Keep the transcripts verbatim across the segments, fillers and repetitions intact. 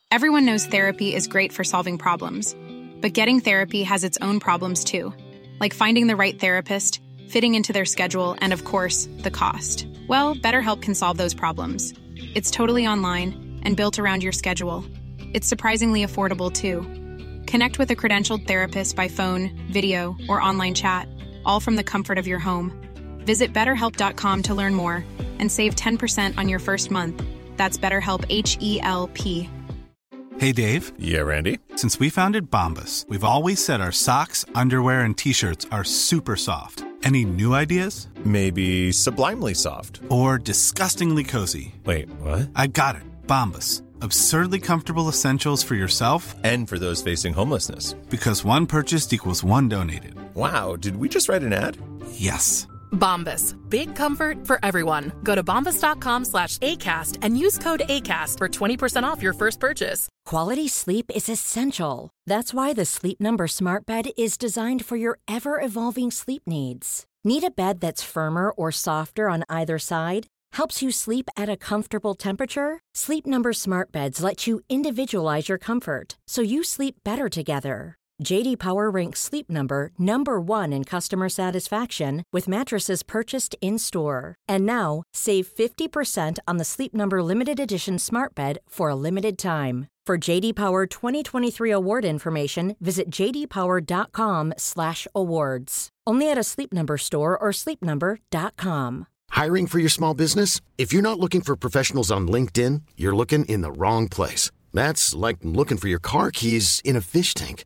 Everyone knows therapy is great for solving problems, but getting therapy has its own problems too, like finding the right therapist, fitting into their schedule, and of course, the cost. Well, BetterHelp can solve those problems. It's totally online and built around your schedule. It's surprisingly affordable too. Connect with a credentialed therapist by phone, video, or online chat, all from the comfort of your home. Visit better help dot com to learn more and save ten percent on your first month. That's BetterHelp, H E L P. Hey, Dave. Yeah, Randy. Since we founded Bombas, we've always said our socks, underwear, and T-shirts are super soft. Any new ideas? Maybe sublimely soft. Or disgustingly cozy. Wait, what? I got it. Bombas. Absurdly comfortable essentials for yourself and for those facing homelessness. Because one purchased equals one donated. Wow, did we just write an ad? Yes. Bombas. Big comfort for everyone. Go to bombas.com slash ACAST and use code ACAST for twenty percent off your first purchase. Quality sleep is essential. That's why the Sleep Number Smart Bed is designed for your ever-evolving sleep needs. Need a bed that's firmer or softer on either side? Helps you sleep at a comfortable temperature? Sleep Number Smart Beds let you individualize your comfort, so you sleep better together. J D Power ranks Sleep Number number one in customer satisfaction with mattresses purchased in-store. And now, save fifty percent on the Sleep Number Limited Edition Smart Bed for a limited time. For J D Power twenty twenty-three award information, visit j d power dot com slash awards. Only at a Sleep Number store or sleep number dot com. Hiring for your small business? If you're not looking for professionals on LinkedIn, you're looking in the wrong place. That's like looking for your car keys in a fish tank.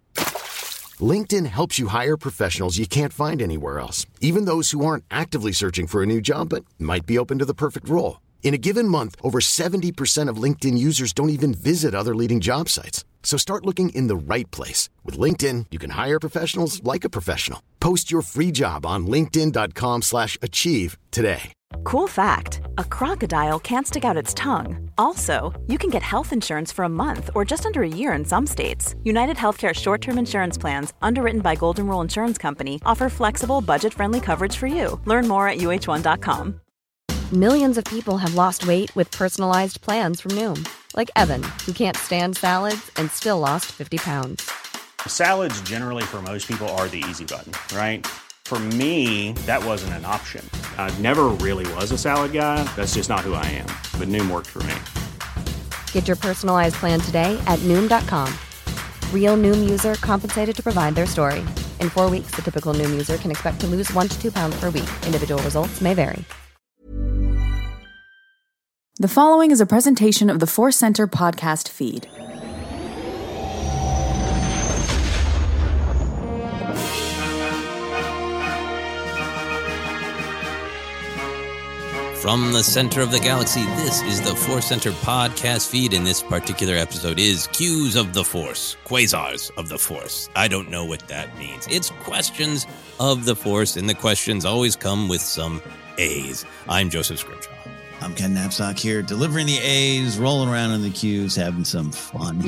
LinkedIn helps you hire professionals you can't find anywhere else, even those who aren't actively searching for a new job but might be open to the perfect role. In a given month, over seventy percent of LinkedIn users don't even visit other leading job sites. So start looking in the right place. With LinkedIn, you can hire professionals like a professional. Post your free job on linkedin dot com slash achieve today. Cool fact, a crocodile can't stick out its tongue. Also, you can get health insurance for a month or just under a year in some states. United Healthcare short-term insurance plans, underwritten by Golden Rule Insurance Company, offer flexible, budget-friendly coverage for you. Learn more at U H one dot com. Millions of people have lost weight with personalized plans from Noom. Like Evan, who can't stand salads and still lost fifty pounds. Salads generally for most people are the easy button, right? For me, that wasn't an option. I never really was a salad guy. That's just not who I am. But Noom worked for me. Get your personalized plan today at Noom dot com. Real Noom user compensated to provide their story. In four weeks, the typical Noom user can expect to lose one to two pounds per week. Individual results may vary. The following is a presentation of the Force Center podcast feed. From the center of the galaxy, this is the Force Center podcast feed, and this particular episode is Cues of the Force, Quasars of the Force. I don't know what that means. It's questions of the Force, and the questions always come with some A's. I'm Joseph Scrimshaw. I'm Ken Knapsack here, delivering the A's, rolling around in the cues, having some fun.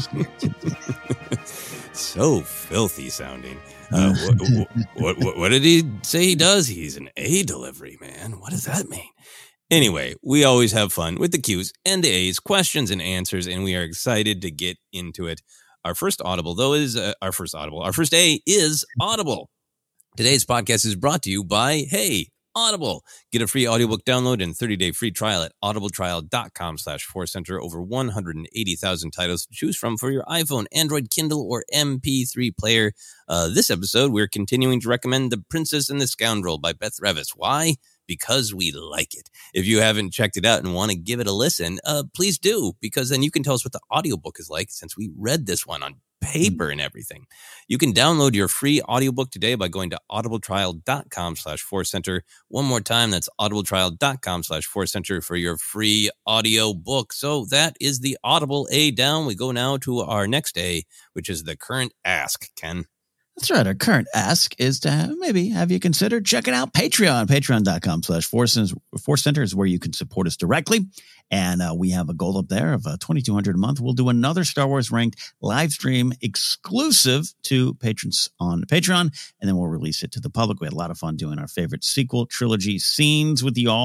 So filthy sounding. Uh, what, what, what, what did he say he does? He's an A delivery, man. What does that mean? Anyway, we always have fun with the Q's and the A's, questions and answers, and we are excited to get into it. Our first Audible, though, is uh, our first Audible. Our first A is Audible. Today's podcast is brought to you by, hey, Audible. Get a free audiobook download and thirty-day free trial at audibletrial.com slash Force Center. Over one hundred eighty thousand titles to choose from for your iPhone, Android, Kindle, or M P three player. Uh, this episode, we're continuing to recommend The Princess and the Scoundrel by Beth Revis. Why? Because we like it. If you haven't checked it out and want to give it a listen, uh, please do, because then you can tell us what the audiobook is like, since we read this one on paper and everything. You can download your free audiobook today by going to audibletrial.com slash Force Center. One more time, that's audibletrial.com slash Force Center for your free audio book. So that is the Audible A down. We go now to our next A, which is the current ask. Ken? That's right. Our current ask is to have, maybe have you considered checking out Patreon. Patreon.com slash Force Center is where you can support us directly. And uh, we have a goal up there of uh, twenty-two hundred dollars a month. We'll do another Star Wars Ranked live stream exclusive to patrons on Patreon, and then we'll release it to the public. We had a lot of fun doing our favorite sequel trilogy scenes with you all.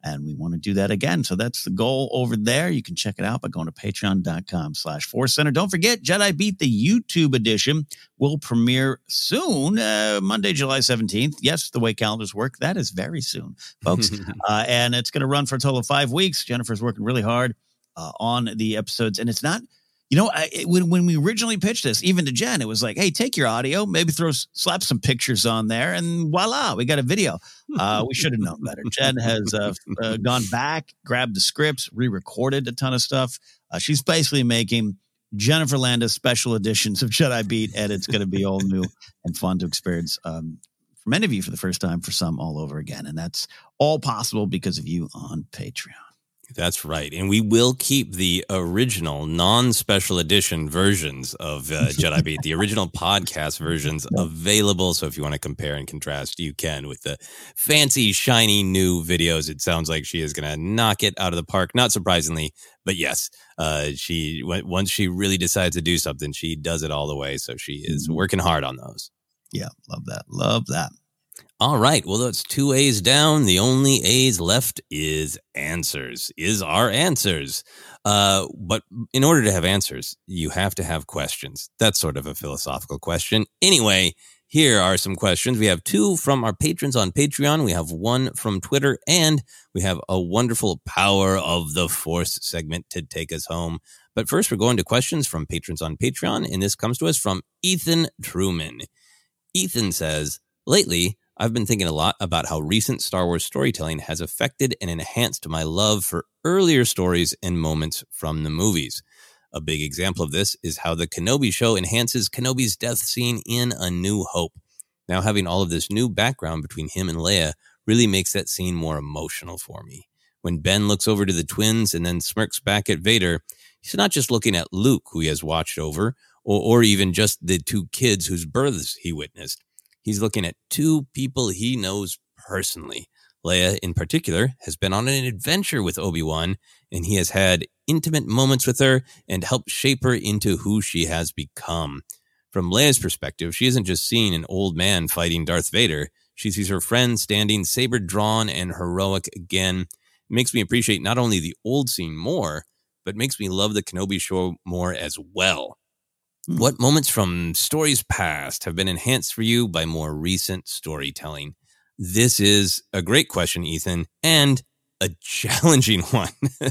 And we want to do that again. So that's the goal over there. You can check it out by going to patreon.com slash Force Center. Don't forget, Jedi Beat, the YouTube edition, will premiere soon, uh, Monday, July seventeenth. Yes, the way calendars work, that is very soon, folks. uh, and it's going to run for a total of five weeks. Jennifer's working really hard uh, on the episodes. And it's not, you know, I, it, when, when we originally pitched this, even to Jen, it was like, hey, take your audio, maybe throw, slap some pictures on there, and voila, we got a video. Uh, we should have known better. Jen has uh, uh, gone back, grabbed the scripts, re-recorded a ton of stuff. Uh, she's basically making Jennifer Landis special editions of Jedi Beat, and it's going to be all new and fun to experience um, for many of you for the first time, for some all over again. And that's all possible because of you on Patreon. That's right. And we will keep the original non-special edition versions of uh, Jedi Beat, the original podcast versions available. So if you want to compare and contrast, you can with the fancy, shiny new videos. It sounds like she is going to knock it out of the park. Not surprisingly, but yes, uh, she once she really decides to do something, she does it all the way. So she is working hard on those. Yeah, love that. Love that. All right. Well, that's two A's down. The only A's left is answers, is our answers. Uh, but in order to have answers, you have to have questions. That's sort of a philosophical question. Anyway, here are some questions. We have two from our patrons on Patreon. We have one from Twitter, and we have a wonderful Power of the Force segment to take us home. But first, we're going to questions from patrons on Patreon, and this comes to us from Ethan Truman. Ethan says, lately, I've been thinking a lot about how recent Star Wars storytelling has affected and enhanced my love for earlier stories and moments from the movies. A big example of this is how the Kenobi show enhances Kenobi's death scene in A New Hope. Now having all of this new background between him and Leia really makes that scene more emotional for me. When Ben looks over to the twins and then smirks back at Vader, he's not just looking at Luke, who he has watched over, or, or even just the two kids whose births he witnessed. He's looking at two people he knows personally. Leia, in particular, has been on an adventure with Obi-Wan, and he has had intimate moments with her and helped shape her into who she has become. From Leia's perspective, she isn't just seeing an old man fighting Darth Vader. She sees her friend standing saber-drawn and heroic again. It makes me appreciate not only the old scene more, but makes me love the Kenobi show more as well. What moments from stories past have been enhanced for you by more recent storytelling? This is a great question, Ethan, and a challenging one.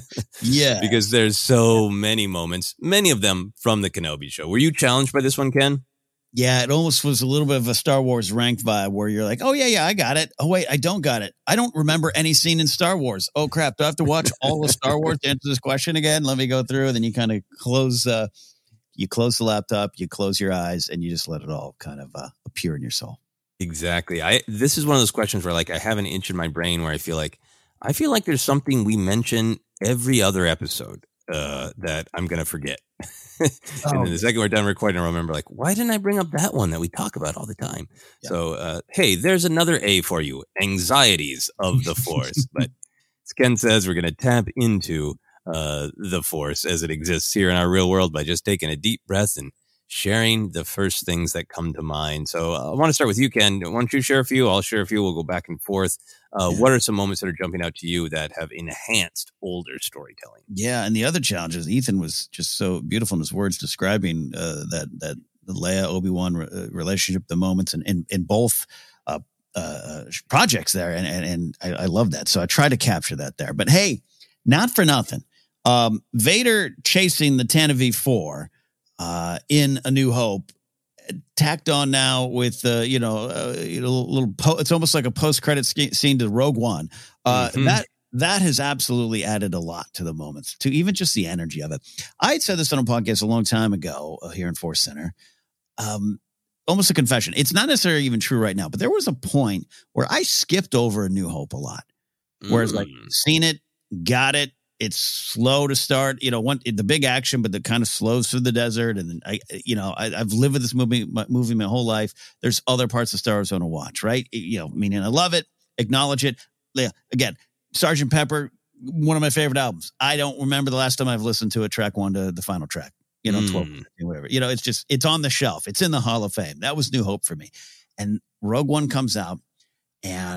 Yeah. Because there's so many moments, many of them from the Kenobi show. Were you challenged by this one, Ken? Yeah, it almost was a little bit of a Star Wars ranked vibe where you're like, oh, yeah, yeah, I got it. Oh, wait, I don't got it. I don't remember any scene in Star Wars. Oh, crap. Do I have to watch all of Star Wars to answer this question again? Let me go through. And then you kind of close uh You close the laptop, you close your eyes, and you just let it all kind of uh, appear in your soul. Exactly. I this is one of those questions where like I have an inch in my brain where I feel like I feel like there's something we mention every other episode uh, that I'm going to forget. and Oh. then the second we're done recording, I'll remember like, why didn't I bring up that one that we talk about all the time? Yeah. So, uh, hey, there's another A for you. Anxieties of the Force. But as Ken says, we're going to tap into uh, the Force as it exists here in our real world by just taking a deep breath and sharing the first things that come to mind. So uh, I want to start with you, Ken. Why don't you share a few? I'll share a few. We'll go back and forth. Uh, Yeah. What are some moments that are jumping out to you that have enhanced older storytelling? Yeah, and the other challenge is Ethan was just so beautiful in his words describing uh, that that the Leia Obi-Wan re- uh, relationship, the moments in in, in both uh, uh, projects there, and and, and I, I love that. So I try to capture that there. But hey, not for nothing, um, Vader chasing the Tantive V four uh, in A New Hope, tacked on now with uh, you know uh, you know, a little po- it's almost like a post-credit sk- scene to Rogue One. Uh, Mhm. That that has absolutely added a lot to the moments, to even just the energy of it. I had said this on a podcast a long time ago uh, here in Force Center. Um, almost a confession. It's not necessarily even true right now, but there was a point where I skipped over A New Hope a lot. Whereas like Mm. seen it, got it. It's slow to start, you know, one, the big action, but that kind of slows through the desert. And then I, you know, I, I've lived with this movie, my, movie my whole life. There's other parts of Star Wars I want to watch, right? You know, meaning I love it, acknowledge it. Yeah, again, Sergeant Pepper, one of my favorite albums. I don't remember the last time I've listened to a track one to the final track, you know, twelve, Mm. whatever. You know, it's just, it's on the shelf. It's in the Hall of Fame. That was New Hope for me. And Rogue One comes out, and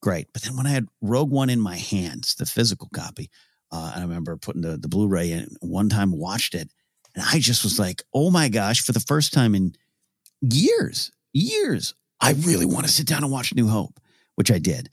great. But then when I had Rogue One in my hands, the physical copy, uh, I remember putting the, the Blu-ray in one time, watched it, and I just was like, oh my gosh, for the first time in years, years, I really want to sit down and watch New Hope, which I did.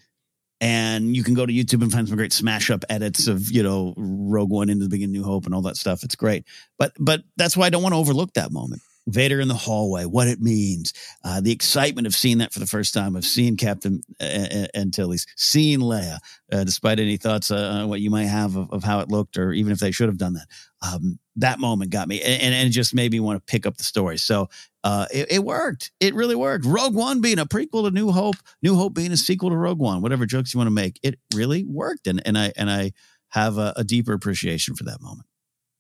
And you can go to YouTube and find some great smash up edits of, you know, Rogue One into the beginning New Hope and all that stuff. It's great. But but that's why I don't want to overlook that moment. Vader in the hallway, what it means, uh, the excitement of seeing that for the first time, of seeing Captain uh, Antilles, seeing Leia, uh, despite any thoughts uh, on what you might have of, of how it looked, or even if they should have done that. Um, that moment got me, and, and it just made me want to pick up the story. So uh, it, it worked. It really worked. Rogue One being a prequel to New Hope, New Hope being a sequel to Rogue One, whatever jokes you want to make, it really worked. And and I and I have a, a deeper appreciation for that moment.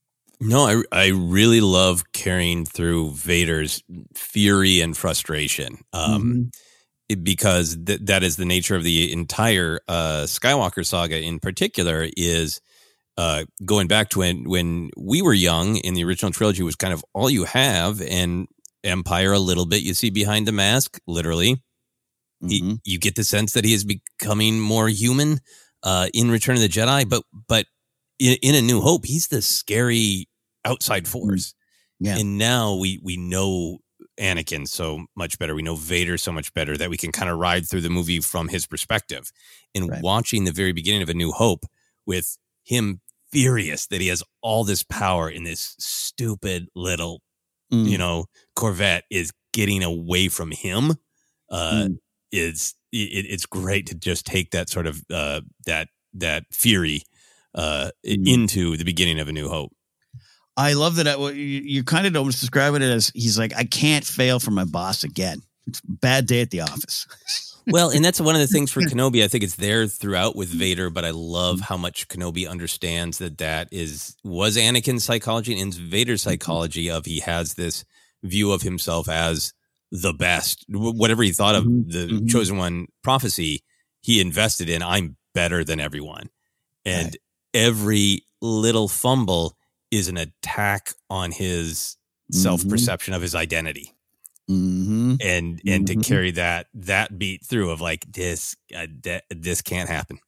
No, I I really love carrying through Vader's fury and frustration, um, mm-hmm. it, because th- that is the nature of the entire uh, Skywalker saga. In particular, is uh, going back to when when we were young in the original trilogy was kind of all you have, and Empire a little bit. You see behind the mask, literally. Mm-hmm. He, you get the sense that he is becoming more human uh, in Return of the Jedi, but but. In, in A New Hope, he's the scary outside force. Yeah. And now we we know Anakin so much better. We know Vader so much better that we can kind of ride through the movie from his perspective. And right. watching the very beginning of A New Hope with him furious that he has all this power in this stupid little, mm. you know, Corvette is getting away from him. Uh, mm. is it, it's great to just take that sort of uh, that that fury uh mm. into the beginning of A New Hope. I love that. I, well, you, you kind of almost describing it as he's like, I can't fail for my boss again. It's a bad day at the office. Well, and that's one of the things for Kenobi. I think it's there throughout with Vader, but I love how much Kenobi understands that that is was Anakin's psychology and Vader's psychology of he has this view of himself as the best. Whatever he thought of mm-hmm. the mm-hmm. Chosen One prophecy, he invested in. I'm better than everyone, and. Right. Every little fumble is an attack on his mm-hmm. self-perception of his identity. Mm-hmm. And and mm-hmm. to carry that that beat through of like, this uh, de- this can't happen.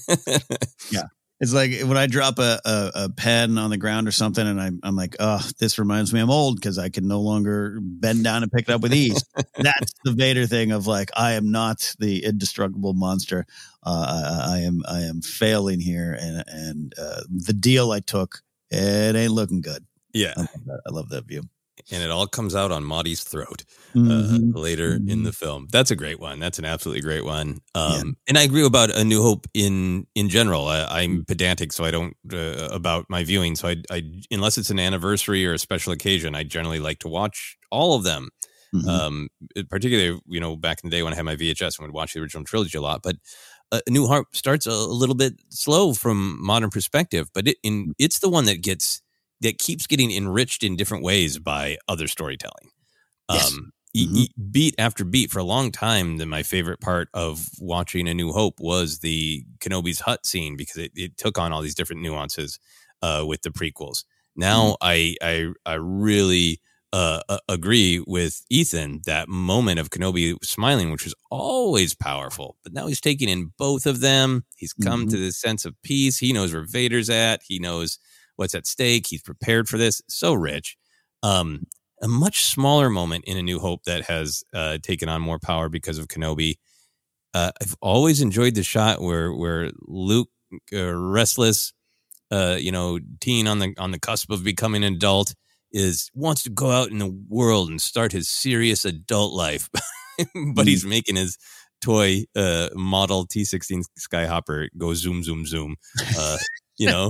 Yeah. It's like when I drop a, a, a pen on the ground or something and I'm, I'm like, oh, this reminds me I'm old because I can no longer bend down and pick it up with ease. That's the Vader thing of like, I am not the indestructible monster. Uh, I, I am I am failing here. And, and uh, the deal I took, it ain't looking good. Yeah. I love that, I love that view. And it all comes out on Maudie's throat uh, mm-hmm. later mm-hmm. in the film. That's a great one. That's an absolutely great one. Um, yeah. And I agree about A New Hope in in general. I, I'm pedantic, so I don't uh, about my viewing. So I, I, unless it's an anniversary or a special occasion, I generally like to watch all of them. Mm-hmm. Um, particularly, you know, back in the day when I had my V H S, I would watch the original trilogy a lot. But uh, A New Hope starts a, a little bit slow from modern perspective, but it, in, it's the one that gets. that keeps getting enriched in different ways by other storytelling. Yes. Um, mm-hmm. e- e- beat after beat for a long time, then my favorite part of watching A New Hope was the Kenobi's hut scene because it, it took on all these different nuances uh, with the prequels. Now mm-hmm. I, I, I really uh, uh, agree with Ethan, that moment of Kenobi smiling, which was always powerful, but now he's taking in both of them. He's come mm-hmm. to this sense of peace. He knows where Vader's at. He knows what's at stake. He's prepared for this. So rich. Um, a much smaller moment in A New Hope that has uh, taken on more power because of Kenobi. Uh, I've always enjoyed the shot where where Luke, uh, restless, uh, you know, teen on the on the cusp of becoming an adult, is wants to go out in the world and start his serious adult life, but mm. he's making his toy uh, model T sixteen Skyhopper go zoom zoom zoom. Uh, you know.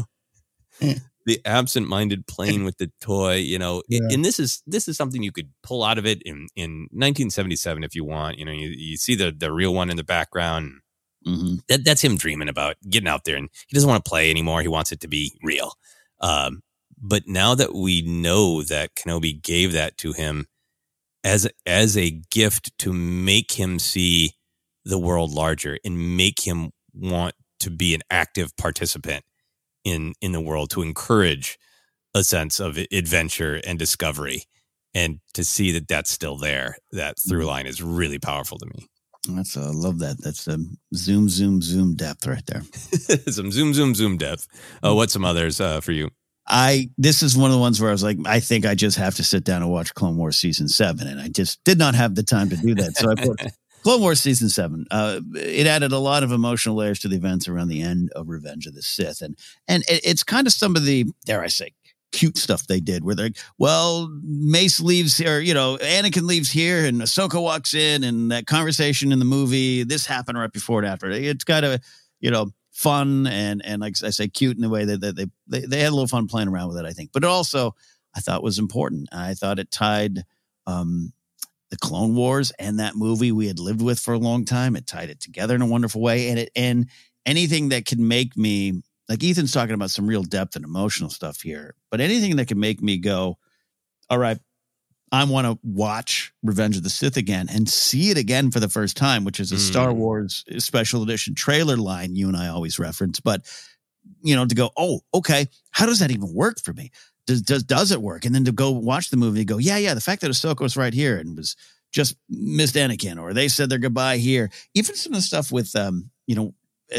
The absent-minded playing with the toy, you know, yeah. and this is this is something you could pull out of it in, in nineteen seventy-seven if you want. You know, you, you see the the real one in the background. Mm-hmm. That that's him dreaming about getting out there, and he doesn't want to play anymore. He wants it to be real. Um, but now that we know that Kenobi gave that to him as as a gift to make him see the world larger and make him want to be an active participant in in the world, to encourage a sense of adventure and discovery, and to see that that's still there, that through line is really powerful to me. That's I love that. That's a zoom, zoom, zoom depth right there. Some zoom, zoom, zoom depth. Oh, what's some others uh, for you? I this is one of the ones where I was like, I think I just have to sit down and watch Clone Wars season seven, and I just did not have the time to do that. So I put Clone Wars season seven. Uh, it added a lot of emotional layers to the events around the end of Revenge of the Sith, and and it, it's kind of some of the, dare I say, cute stuff they did, where they're like, well, Mace leaves here, you know, Anakin leaves here, and Ahsoka walks in, and that conversation in the movie, this happened right before and after. It's kind of, you know, fun and and like I say, cute in the way that, that they, they they had a little fun playing around with it, I think. But it also, I thought was important. I thought it tied um, the Clone Wars and that movie we had lived with for a long time. It tied it together in a wonderful way. And it and anything that can make me, like Ethan's talking about some real depth and emotional stuff here, but anything that can make me go, all right, I want to watch Revenge of the Sith again and see it again for the first time, which is a mm. Star Wars special edition trailer line you and I always reference. But, you know, to go, oh, okay, how does that even work for me? Does does does it work? And then to go watch the movie and go, yeah, yeah, the fact that Ahsoka was right here and was just missed Anakin, or they said their goodbye here. Even some of the stuff with, um, you know,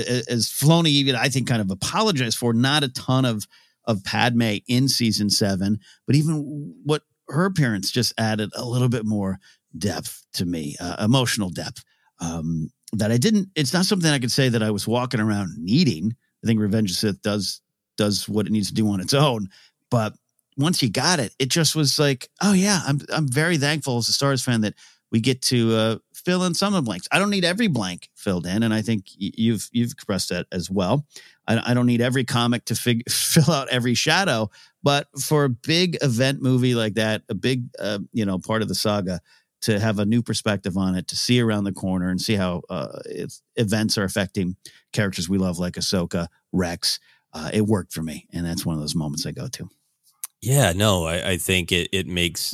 as Filoni even, I think, kind of apologized for, not a ton of, of Padme in season seven, but even what her appearance just added a little bit more depth to me, uh, emotional depth, um, that I didn't, it's not something I could say that I was walking around needing. I think Revenge of the Sith does, does what it needs to do on its own. But once you got it, it just was like, oh yeah, I'm, I'm very thankful as a Star Wars fan that we get to uh, fill in some of the blanks. I don't need every blank filled in, and I think you've you've expressed that as well. I, I don't need every comic to fig- fill out every shadow, but for a big event movie like that, a big uh, you know part of the saga, to have a new perspective on it, to see around the corner and see how uh, it's, events are affecting characters we love like Ahsoka, Rex, uh, it worked for me, and that's one of those moments I go to. Yeah, no, I, I think it, it makes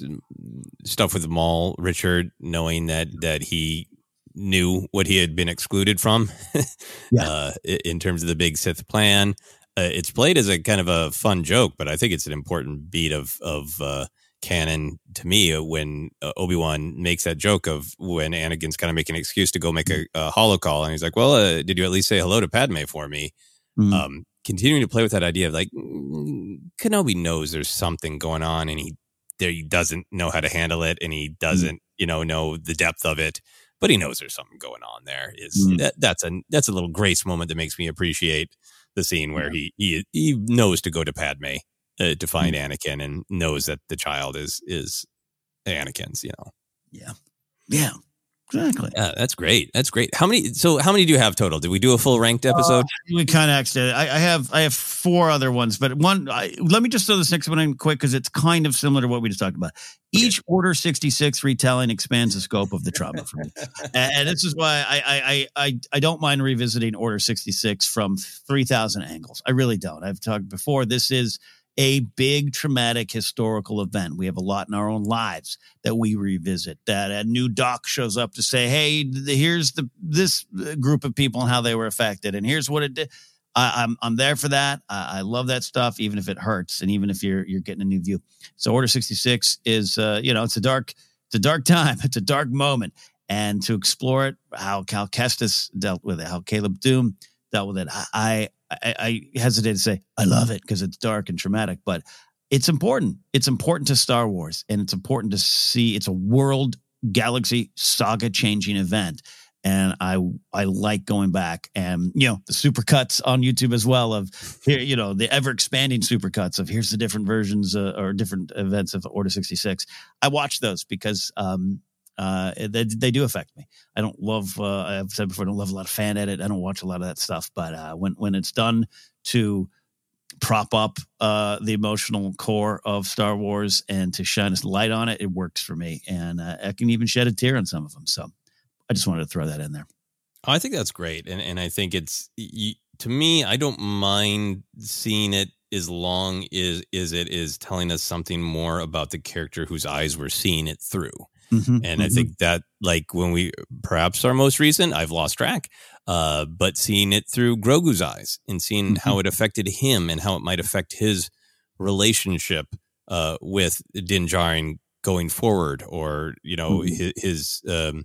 stuff with Maul, Richard, knowing that that he knew what he had been excluded from yeah. uh, in terms of the big Sith plan. Uh, it's played as a kind of a fun joke, but I think it's an important beat of of uh, canon to me when uh, Obi-Wan makes that joke of when Anakin's kind of making an excuse to go make a, a holocall, and he's like, well, uh, did you at least say hello to Padme for me? Mm-hmm. Um Continuing to play with that idea of like Kenobi knows there's something going on, and he there he doesn't know how to handle it, and he doesn't mm. you know know the depth of it, but he knows there's something going on there. Is mm. that that's a that's a little grace moment that makes me appreciate the scene where yeah. he, he he knows to go to Padme uh, to find mm. Anakin, and knows that the child is is Anakin's. You know. Yeah. Yeah. Exactly. Yeah, that's great. That's great. How many? So, how many do you have total? Did we do a full ranked episode? Uh, we kind of actually. I, I have. I have four other ones, but one. I, let me just throw this next one in quick because it's kind of similar to what we just talked about. Okay. Each Order sixty-six retelling expands the scope of the trauma for me, and, and this is why I, I I I don't mind revisiting Order sixty-six from three thousand angles. I really don't. I've talked before. This is a big traumatic historical event. We have a lot in our own lives that we revisit, that a new doc shows up to say, hey, here's the this group of people and how they were affected, and here's what it did. I, I'm I'm there for that. I, I love that stuff, even if it hurts, and even if you're you're getting a new view. So Order sixty-six is, uh, you know, it's a dark it's a dark time. It's a dark moment, and to explore it, how Cal Kestis dealt with it, how Caleb Doom dealt with it, I. I I, I hesitate to say I love it because it's dark and traumatic, but it's important. It's important to Star Wars, and it's important to see. It's a world, galaxy, saga-changing event, and I I like going back and, you know, the supercuts on YouTube as well of here, you know, the ever-expanding supercuts of here's the different versions uh, or different events of Order sixty-six. I watch those because um, uh, they, they do affect me. I don't love, uh, I've said before, I don't love a lot of fan edit. I don't watch a lot of that stuff, but uh, when, when it's done to prop up uh, the emotional core of Star Wars and to shine a light on it, it works for me. And uh, I can even shed a tear on some of them. So I just wanted to throw that in there. Oh, I think that's great. And and I think it's, you, to me, I don't mind seeing it as long as, as it is telling us something more about the character whose eyes we're seeing it through. Mm-hmm, and mm-hmm. I think that, like, when we, perhaps our most recent, I've lost track, uh, but seeing it through Grogu's eyes and seeing mm-hmm. how it affected him and how it might affect his relationship uh, with Din Djarin going forward, or, you know, mm-hmm. his, his um,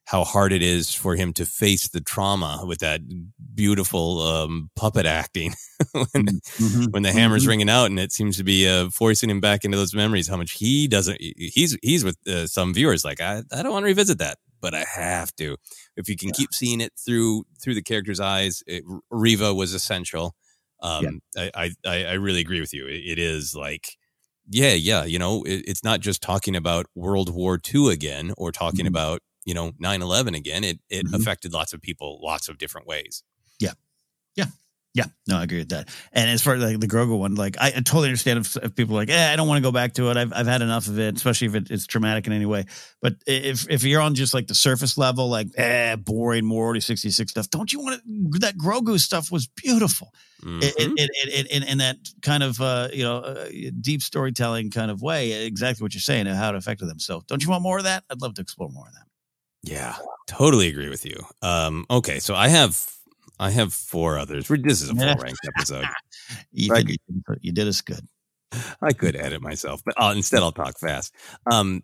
how hard it is for him to face the trauma with that beautiful um, puppet acting when, mm-hmm. when the hammer's mm-hmm. ringing out and it seems to be uh, forcing him back into those memories. How much he doesn't. He's he's with uh, some viewers like I I don't want to revisit that, but I have to. If you can yeah. keep seeing it through through the character's eyes, it, Riva was essential. Um, yeah. I, I I really agree with you. It, it is like. Yeah, yeah. You know, it, it's not just talking about World War Two again or talking mm-hmm. about, you know, nine eleven again. It it mm-hmm. affected lots of people lots of different ways. Yeah. Yeah. Yeah. No, I agree with that. And as far as like the Grogu one, like I, I totally understand if, if people are like, eh, I don't want to go back to it. I've I've had enough of it, especially if it, it's traumatic in any way. But if if you're on just like the surface level, like, eh, boring, more Order sixty-six stuff, don't you want to, that Grogu stuff was beautiful. Mm-hmm. It, it, it, it, it, in that kind of, uh, you know, uh, deep storytelling kind of way, exactly what you're saying and how it affected them. So don't you want more of that? I'd love to explore more of that. Yeah, totally agree with you. Um, okay, so I have I have four others. This is a full ranked episode. Ethan, right? you, you did us good. I could edit myself, but I'll, instead I'll talk fast. Um,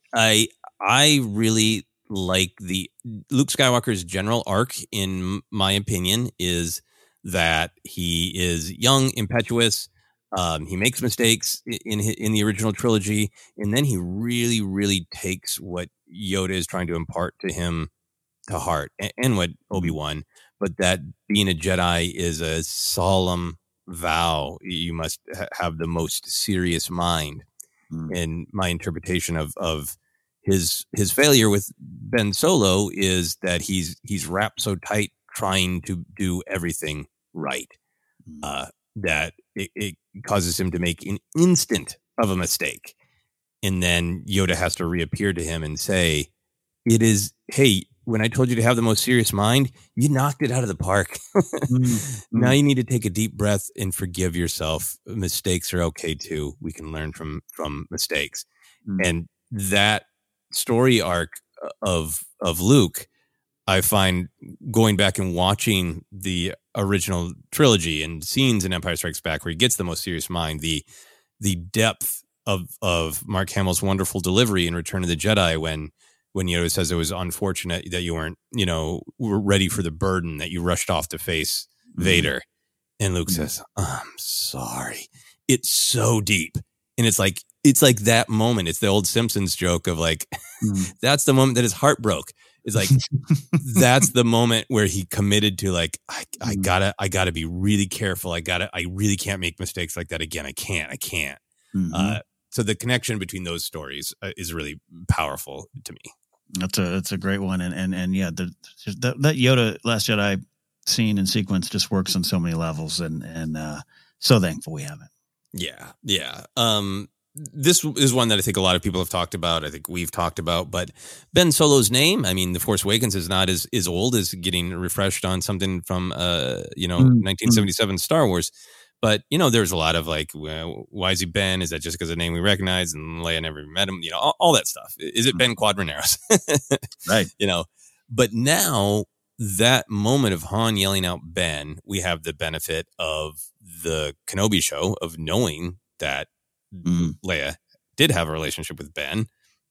I I really like the Luke Skywalker's general arc. In my opinion, is that he is young, impetuous. Um, he makes mistakes in in the original trilogy, and then he really, really takes what Yoda is trying to impart to him to heart, and, and what Obi-Wan. But that being a Jedi is a solemn vow. You must ha- have the most serious mind. Mm. And my interpretation of of his his failure with Ben Solo is that he's he's wrapped so tight trying to do everything right, uh, that it, it causes him to make an instant of a mistake. And then Yoda has to reappear to him and say, it is, hey, when I told you to have the most serious mind, you knocked it out of the park. mm-hmm. Now you need to take a deep breath and forgive yourself. Mistakes are okay too. We can learn from, from mistakes. Mm-hmm. And that story arc of, of Luke, I find going back and watching the original trilogy and scenes in Empire Strikes Back where he gets the most serious mind, the the depth of of Mark Hamill's wonderful delivery in Return of the Jedi when when Yoda says it was unfortunate that you weren't, you know, were ready for the burden, that you rushed off to face mm-hmm. Vader. And Luke mm-hmm. says, I'm sorry. It's so deep. And it's like it's like that moment. It's the old Simpsons joke of like, mm-hmm. that's the moment that his heart broke. It's like, that's the moment where he committed to like, I, I gotta, I gotta be really careful. I gotta, I really can't make mistakes like that again. I can't, I can't. Mm-hmm. Uh, so the connection between those stories uh, is really powerful to me. That's a, that's a great one. And, and, and yeah, the, the, that Yoda Last Jedi scene and sequence just works on so many levels, and, and uh, so thankful we have it. Yeah. Yeah. Um, This is one that I think a lot of people have talked about. I think we've talked about, but Ben Solo's name, I mean, The Force Awakens is not as, as old as getting refreshed on something from, uh, you know, mm-hmm. nineteen seventy-seven Star Wars. But, you know, there's a lot of like, well, why is he Ben? Is that just because of the name we recognize and Leia never met him? You know, all, all that stuff. Is it Ben Quadrineros? Right. You know, but now that moment of Han yelling out Ben, we have the benefit of the Kenobi show of knowing that Mm. Leia did have a relationship with Ben,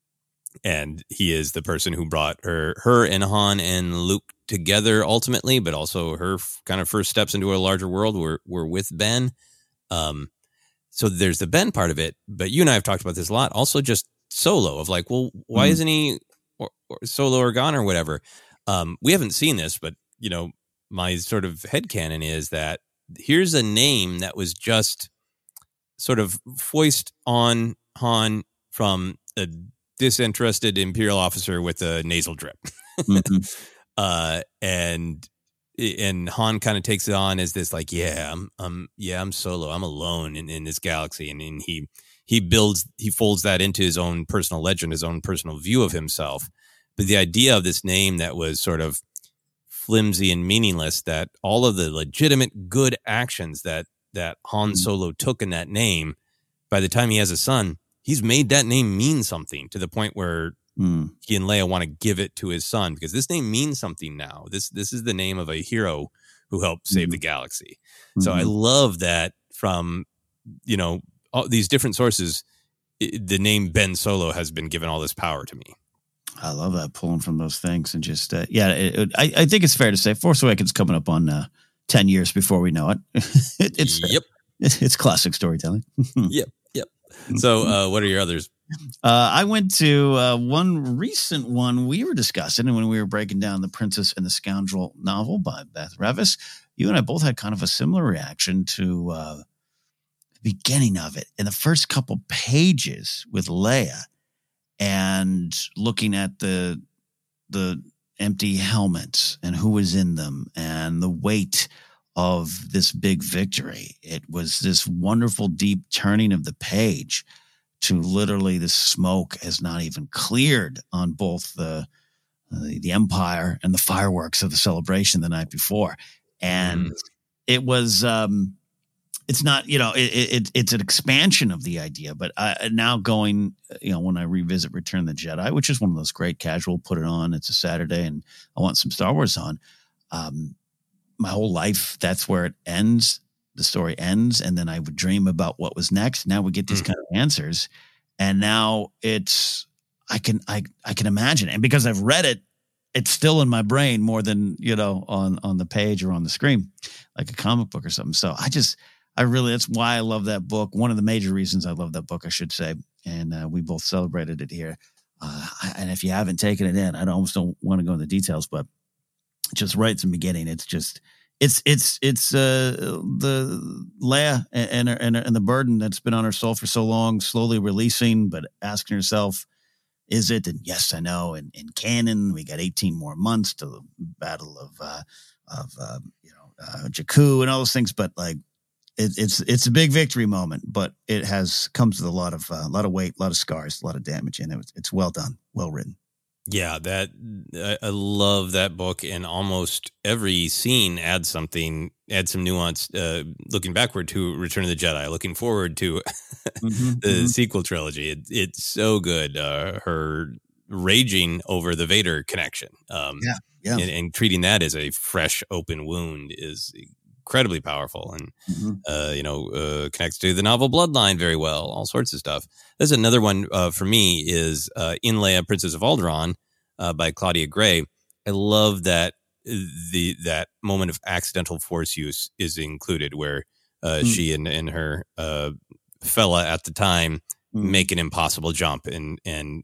and he is the person who brought her, her and Han and Luke together ultimately, but also her f- kind of first steps into a larger world were, were with Ben. Um, so there's the Ben part of it, but you and I have talked about this a lot. Also just Solo of like, well, why mm. isn't he or, or Solo Organa or whatever? Um, we haven't seen this, but you know, my sort of headcanon is that here's a name that was just sort of foist on Han from a disinterested Imperial officer with a nasal drip. mm-hmm. uh, and and Han kind of takes it on as this like, yeah, I'm, I'm yeah, I'm Solo. I'm alone in, in this galaxy. And, and he he builds, he folds that into his own personal legend, his own personal view of himself. But the idea of this name that was sort of flimsy and meaningless, that all of the legitimate good actions that that Han Solo took in that name, by the time he has a son, he's made that name mean something to the point where mm. he and Leia want to give it to his son, because this name means something now. This this is the name of a hero who helped save mm. the galaxy. Mm-hmm. So I love that from, you know, all these different sources, it, the name Ben Solo has been given all this power to me. I love that, pulling from those things and just uh, yeah. It, it, I, I think it's fair to say Force Awakens coming up on uh, ten years before we know it. it it's yep, uh, it's classic storytelling. yep, yep. So, uh, what are your others? Uh, I went to uh, one recent one we were discussing, and when we were breaking down The Princess and the Scoundrel novel by Beth Revis, you and I both had kind of a similar reaction to uh, the beginning of it. In the first couple pages with Leia and looking at the the empty helmets and who was in them and the weight of this big victory, it was this wonderful deep turning of the page to literally the smoke has not even cleared on both the uh, the Empire and the fireworks of the celebration the night before. And mm. it was, um, it's not, you know, it, it it's an expansion of the idea, but I, now going, you know, when I revisit Return of the Jedi, which is one of those great casual, put it on, it's a Saturday and I want some Star Wars on. Um, my whole life, that's where it ends. The story ends, and then I would dream about what was next. Now we get these mm. kind of answers, and now it's I can I I can imagine it. And because I've read it, it's still in my brain more than, you know, on on the page or on the screen, like a comic book or something. So I just I really that's why I love that book. One of the major reasons I love that book, I should say, and uh, we both celebrated it here. Uh, and if you haven't taken it in, I almost don't want to go into details, but just right at the beginning, it's just. It's it's it's uh, the Leia and and, and and the burden that's been on her soul for so long, slowly releasing, but asking herself, "Is it?" And yes, I know. And in canon, we got eighteen more months to the Battle of uh, of uh, you know uh, Jakku and all those things. But like, it, it's it's a big victory moment, but it has comes with a lot of a uh, lot of weight, a lot of scars, a lot of damage, and it was, it's well done, well written. Yeah, that I, I love that book, and almost every scene adds something, adds some nuance. Uh, looking backward to Return of the Jedi, looking forward to mm-hmm, the mm-hmm. sequel trilogy. It, it's so good. Uh, her raging over the Vader connection, um, yeah, yeah, and, and treating that as a fresh, open wound is incredibly powerful, and mm-hmm. uh, you know, uh, connects to the novel Bloodline very well. All sorts of stuff. There's another one uh, for me is uh, In Leia, Princess of Alderaan uh, by Claudia Gray. I love that the that moment of accidental force use is included, where uh, mm. she and, and her uh, fella at the time mm. make an impossible jump, and and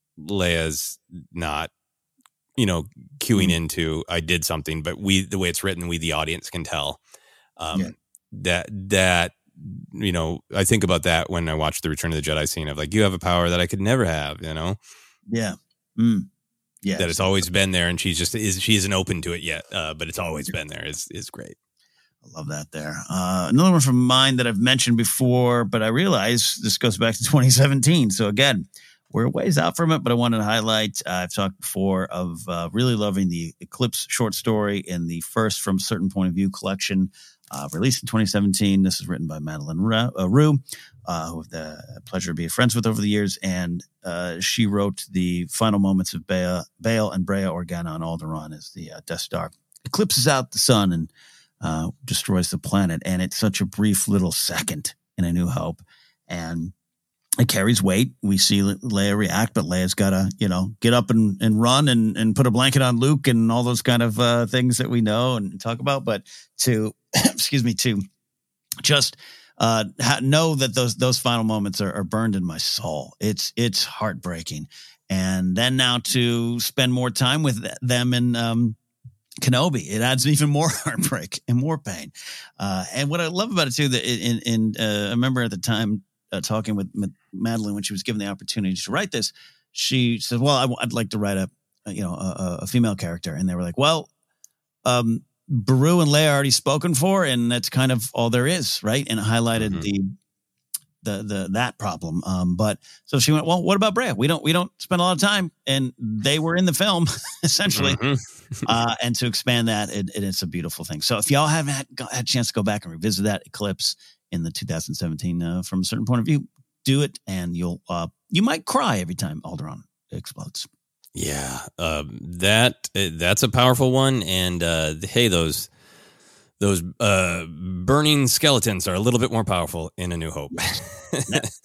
Leia's not, you know, cueing mm. into I did something, but we the way it's written, we the audience can tell um, yeah. that that. You know, I think about that when I watch the Return of the Jedi scene of like, you have a power that I could never have, you know? Yeah. Mm. Yeah. That it's always been there, and she's just, is she isn't open to it yet, uh, but it's always been there is is great. I love that there. Uh, another one from mine that I've mentioned before, but I realize this goes back to twenty seventeen. So again, we're a ways out from it, but I wanted to highlight, uh, I've talked before of uh, really loving the Eclipse short story in the first From Certain Point of View collection. Uh, released in twenty seventeen. This is written by Madeline Rue, uh, who I've the pleasure of being friends with over the years. And uh, she wrote the final moments of Bail, Bail and Breha Organa on Alderaan as the uh, Death Star eclipses out the sun and uh, destroys the planet. And it's such a brief little second in A New Hope. And it carries weight. We see Leia react, but Leia's got to, you know, get up and, and run and, and put a blanket on Luke and all those kind of uh, things that we know and talk about. But to, excuse me, to just uh, ha- know that those those final moments are, are burned in my soul. It's it's heartbreaking. And then now to spend more time with them in um, Kenobi, it adds even more heartbreak and more pain. Uh, and what I love about it too, that in, in uh, I remember at the time, Uh, talking with M- Madeline when she was given the opportunity to write this, she said, well, I w- I'd like to write a, a you know, a, a female character. And they were like, well, um, Beru and Leia are already spoken for, and that's kind of all there is. Right. And it highlighted mm-hmm. the, the, the, that problem. Um, but so she went, well, what about Breha? We don't, we don't spend a lot of time, and they were in the film essentially. Mm-hmm. uh, and to expand that, it, it, it's a beautiful thing. So if y'all haven't had, had a chance to go back and revisit that Eclipse in the two thousand seventeen, uh, From a Certain Point of View, do it, and you'll uh, you might cry every time Alderaan explodes. Yeah, uh, that that's a powerful one. And uh, hey, those those uh, burning skeletons are a little bit more powerful in A New Hope.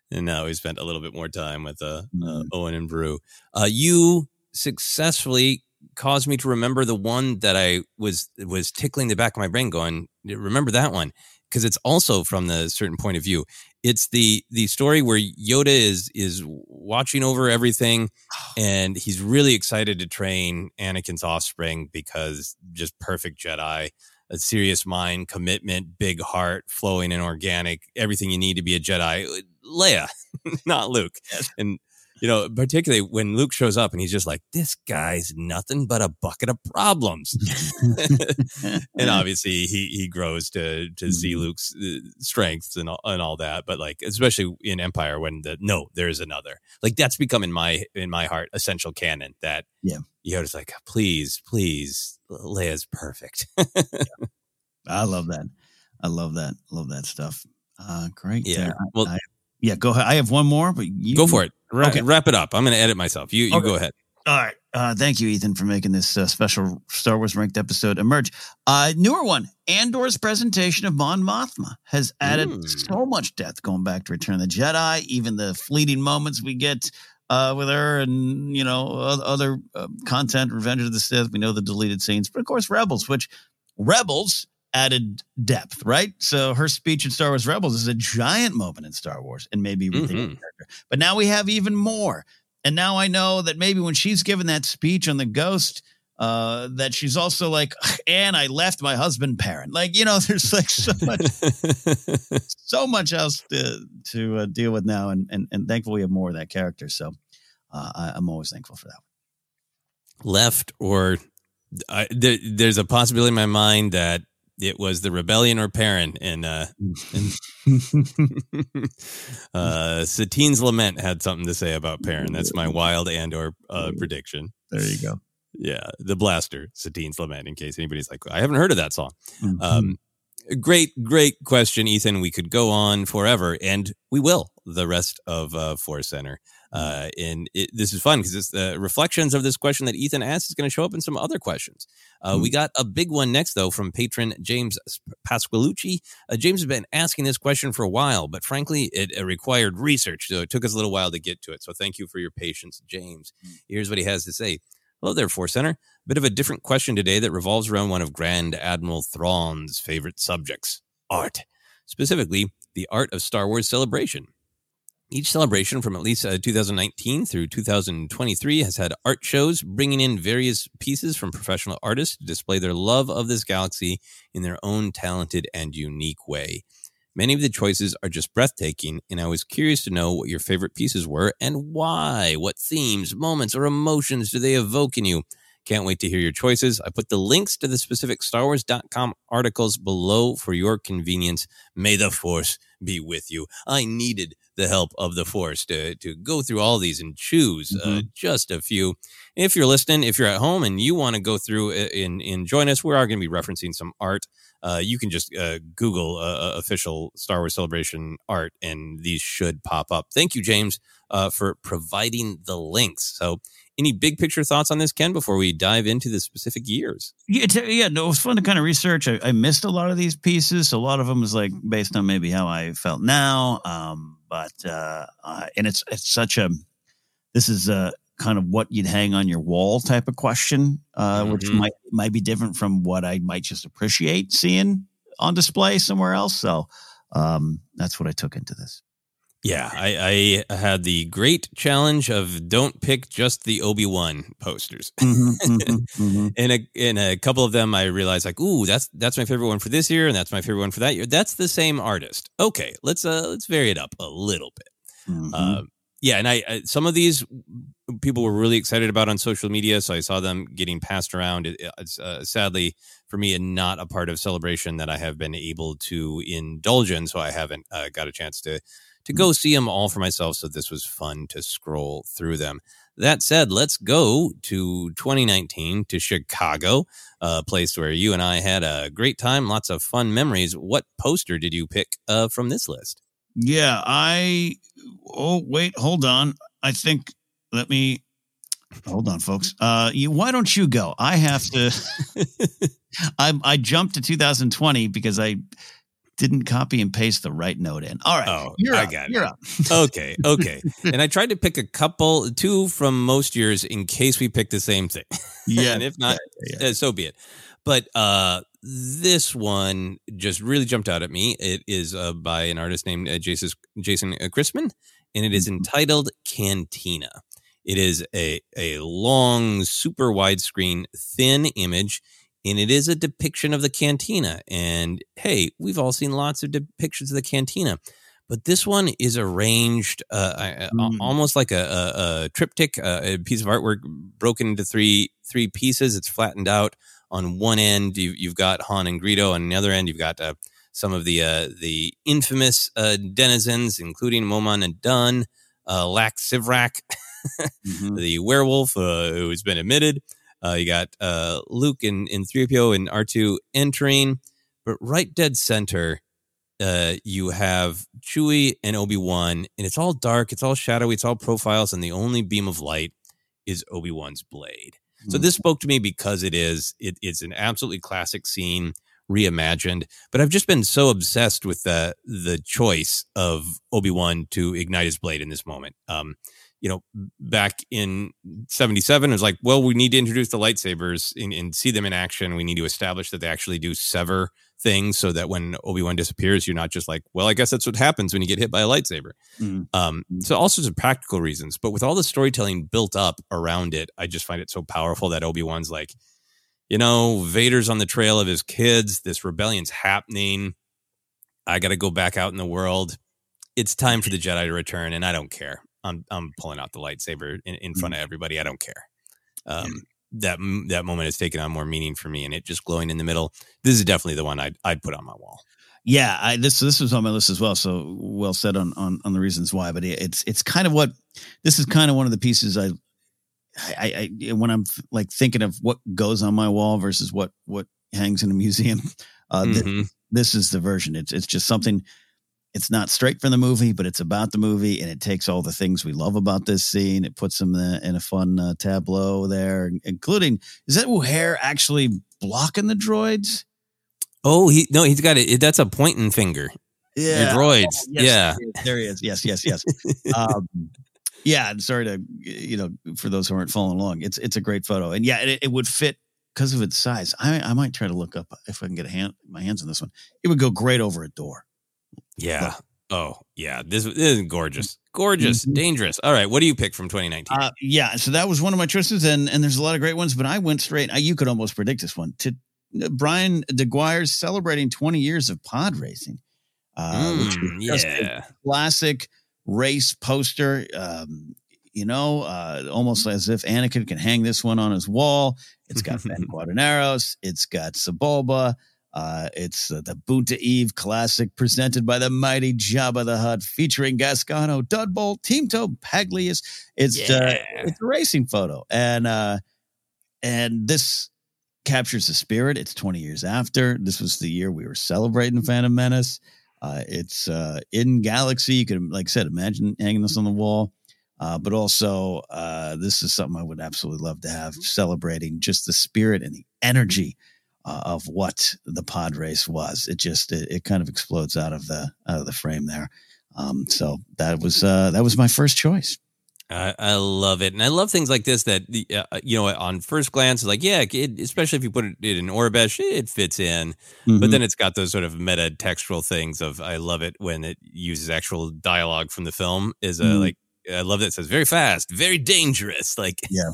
And now we spent a little bit more time with uh, uh, Owen and Brew. Uh, you successfully caused me to remember the one that I was was tickling the back of my brain going, remember that one. Because it's also from the certain point of view. It's the the story where Yoda is is watching over everything, and he's really excited to train Anakin's offspring because just perfect Jedi, a serious mind, commitment, big heart, flowing and organic, everything you need to be a Jedi. Leia, not Luke. Yes. And you know, particularly when Luke shows up and he's just like, this guy's nothing but a bucket of problems. And obviously he, he grows to, to see Luke's strengths and all, and all that. But like, especially in Empire when the, no, there's another, like that's become in my, in my heart, essential canon that yeah. Yoda's like, please, please, Leia's perfect. Yeah. I love that. I love that. Love that stuff. Uh, great. Yeah. Uh, well, I, yeah, go ahead. I have one more, but you go for it. Ra- okay. Wrap it up. I'm going to edit myself. You, you okay. go ahead. All right. Uh, thank you, Ethan, for making this uh, special Star Wars Ranked episode emerge. Uh, newer one, Andor's presentation of Mon Mothma has added mm. so much depth going back to Return of the Jedi, even the fleeting moments we get uh, with her and, you know, other uh, content, Revenge of the Sith. We know the deleted scenes, but of course, Rebels, which Rebels added depth, right? So her speech in Star Wars Rebels is a giant moment in Star Wars and maybe rethinking mm-hmm. character. But now we have even more. And now I know that maybe when she's given that speech on the Ghost, uh, that she's also like, and I left my husband parent. Like, you know, there's like so much, so much else to, to uh, deal with now. And, and, and thankfully we have more of that character. So uh, I, I'm always thankful for that. Left or I, there, there's a possibility in my mind that it was the rebellion or Perrin, and uh, uh, Satine's Lament had something to say about Perrin. That's my wild Andor uh, prediction. There you go. Yeah, the blaster, Satine's Lament, in case anybody's like, I haven't heard of that song. Mm-hmm. Um, great, great question, Ethan. We could go on forever, and we will the rest of uh, Force Center. Uh, and it, this is fun because it's the reflections of this question that Ethan asked is going to show up in some other questions. Uh, mm. We got a big one next, though, from patron James Pasqualucci. Uh, James has been asking this question for a while, but frankly, it, it required research, so it took us a little while to get to it. So thank you for your patience, James. Mm. Here's what he has to say. Hello there, Force Center. A bit of a different question today that revolves around one of Grand Admiral Thrawn's favorite subjects, art. Specifically, the art of Star Wars Celebration. Each celebration from at least uh, two thousand nineteen through two thousand twenty-three has had art shows bringing in various pieces from professional artists to display their love of this galaxy in their own talented and unique way. Many of the choices are just breathtaking, and I was curious to know what your favorite pieces were and why. What themes, moments, or emotions do they evoke in you? Can't wait to hear your choices. I put the links to the specific Star Wars dot com articles below for your convenience. May the Force be with you. I needed the help of the Force to, to go through all these and choose mm-hmm. uh, just a few. If you're listening, if you're at home and you want to go through and, and join us, we are going to be referencing some art. Uh, you can just uh, Google uh, official Star Wars Celebration art, and these should pop up. Thank you, James, uh, for providing the links. So any big picture thoughts on this, Ken, before we dive into the specific years? Yeah, t- yeah, no, it was fun to kind of research. I, I missed a lot of these pieces. A lot of them was like based on maybe how I felt now. Um, but, uh, uh, and it's, it's such a, this is a kind of what you'd hang on your wall type of question, uh, mm-hmm. which might, might be different from what I might just appreciate seeing on display somewhere else. So, um, that's what I took into this. Yeah, I, I had the great challenge of don't pick just the Obi-Wan posters. Mm-hmm, mm-hmm, mm-hmm. In a in a couple of them, I realized like, ooh, that's that's my favorite one for this year, and that's my favorite one for that year. That's the same artist. Okay, let's uh let's vary it up a little bit. Mm-hmm. Uh, yeah, and I, I some of these people were really excited about on social media, so I saw them getting passed around. It, it's uh, sadly for me, not a part of Celebration that I have been able to indulge in, so I haven't uh, got a chance to. to go see them all for myself, so this was fun to scroll through them. That said, let's go to twenty nineteen, to Chicago, a place where you and I had a great time, lots of fun memories. What poster did you pick uh, from this list? Yeah, I... Oh, wait, hold on. I think... Let me... Hold on, folks. Uh, you, why don't you go? I have to... I, I jumped to two thousand twenty because I... didn't copy and paste the right note in. All right. Oh, you're I up. got You're it. up. Okay. Okay. And I tried to pick a couple, two from most years in case we pick the same thing. Yeah. And if not, yeah, yeah. Uh, so be it. But uh, this one just really jumped out at me. It is uh, by an artist named uh, Jason, Jason Christman, and it is entitled Cantina. It is a, a long, super widescreen, thin image, and it is a depiction of the cantina. And hey, we've all seen lots of depictions of the cantina, but this one is arranged uh, mm. almost like a, a, a triptych, uh, a piece of artwork broken into three three pieces. It's flattened out. On one end, you, you've got Han and Greedo. On the other end, you've got uh, some of the uh, the infamous uh, denizens, including Moman and Dun, uh, Lack Sivrak, mm-hmm. the werewolf uh, who has been admitted. Uh, you got uh, Luke and, and three P O and R two entering. But right dead center, uh, you have Chewie and Obi-Wan. And it's all dark. It's all shadowy. It's all profiles. And the only beam of light is Obi-Wan's blade. So this spoke to me because it is, it, it's an absolutely classic scene, reimagined. But I've just been so obsessed with the the choice of Obi-Wan to ignite his blade in this moment. Um, you know, back in seventy-seven, it was like, well, we need to introduce the lightsabers and, and see them in action. We need to establish that they actually do sever things so that when Obi-Wan disappears, you're not just like, well, I guess that's what happens when you get hit by a lightsaber. Mm. Um, so all sorts of practical reasons. But with all the storytelling built up around it, I just find it so powerful that Obi-Wan's like, you know, Vader's on the trail of his kids. This rebellion's happening. I got to go back out in the world. It's time for the Jedi to return, and I don't care. I'm I'm pulling out the lightsaber in, in front of everybody. I don't care. Um, that that moment has taken on more meaning for me, and it just glowing in the middle. This is definitely the one I'd I'd put on my wall. Yeah, I, this this was on my list as well. So well said on on on the reasons why. But it's it's kind of what this is kind of one of the pieces I I, I when I'm like thinking of what goes on my wall versus what what hangs in a museum. Uh, mm-hmm. th- this is the version. It's it's just something. It's not straight from the movie, but it's about the movie, and it takes all the things we love about this scene. It puts them in a, in a fun uh, tableau there, including, is that O'Hare actually blocking the droids? Oh, he no, he's got it. That's a pointing finger. Yeah. The droids. Oh, yes, yeah. There he is. Yes, yes, yes. um, yeah, I'm sorry to, you know, for those who aren't following along, it's it's a great photo. And yeah, it, it would fit because of its size. I, I might try to look up if I can get a hand, my hands on this one. It would go great over a door. Yeah. Oh, yeah. This, this is gorgeous. Gorgeous. Mm-hmm. Dangerous. All right. What do you pick from twenty nineteen? Uh, yeah. So that was one of my choices. And, and there's a lot of great ones, but I went straight. You could almost predict this one to Brian DeGuire's celebrating twenty years of pod racing. Uh, mm, which is just yeah. a classic race poster. Um, you know, uh, almost as if Anakin can hang this one on his wall. It's got Ben Guarneros. It's got Sebulba. Uh, it's uh, the Boonta Eve classic presented by the mighty Jabba the Hutt, featuring Gascano, Dudbolt, Teamto, Paglius. It's yeah. uh, it's a racing photo, and uh, and this captures the spirit. It's twenty years after. This was the year we were celebrating Phantom Menace. Uh, it's uh, in Galaxy. You could, like I said, imagine hanging this on the wall. Uh, but also, uh, this is something I would absolutely love to have, celebrating just the spirit and the energy Uh, of what the pod race was. It just it, it kind of explodes out of the out of the frame there. Um, so that was uh, that was my first choice. I, I love it, and I love things like this that uh, you know on first glance, like yeah, it, especially if you put it in Aurebesh, it fits in. Mm-hmm. But then it's got those sort of meta textual things of I love it when it uses actual dialogue from the film. Is a mm-hmm. like I love that it says very fast, very dangerous. Like yeah.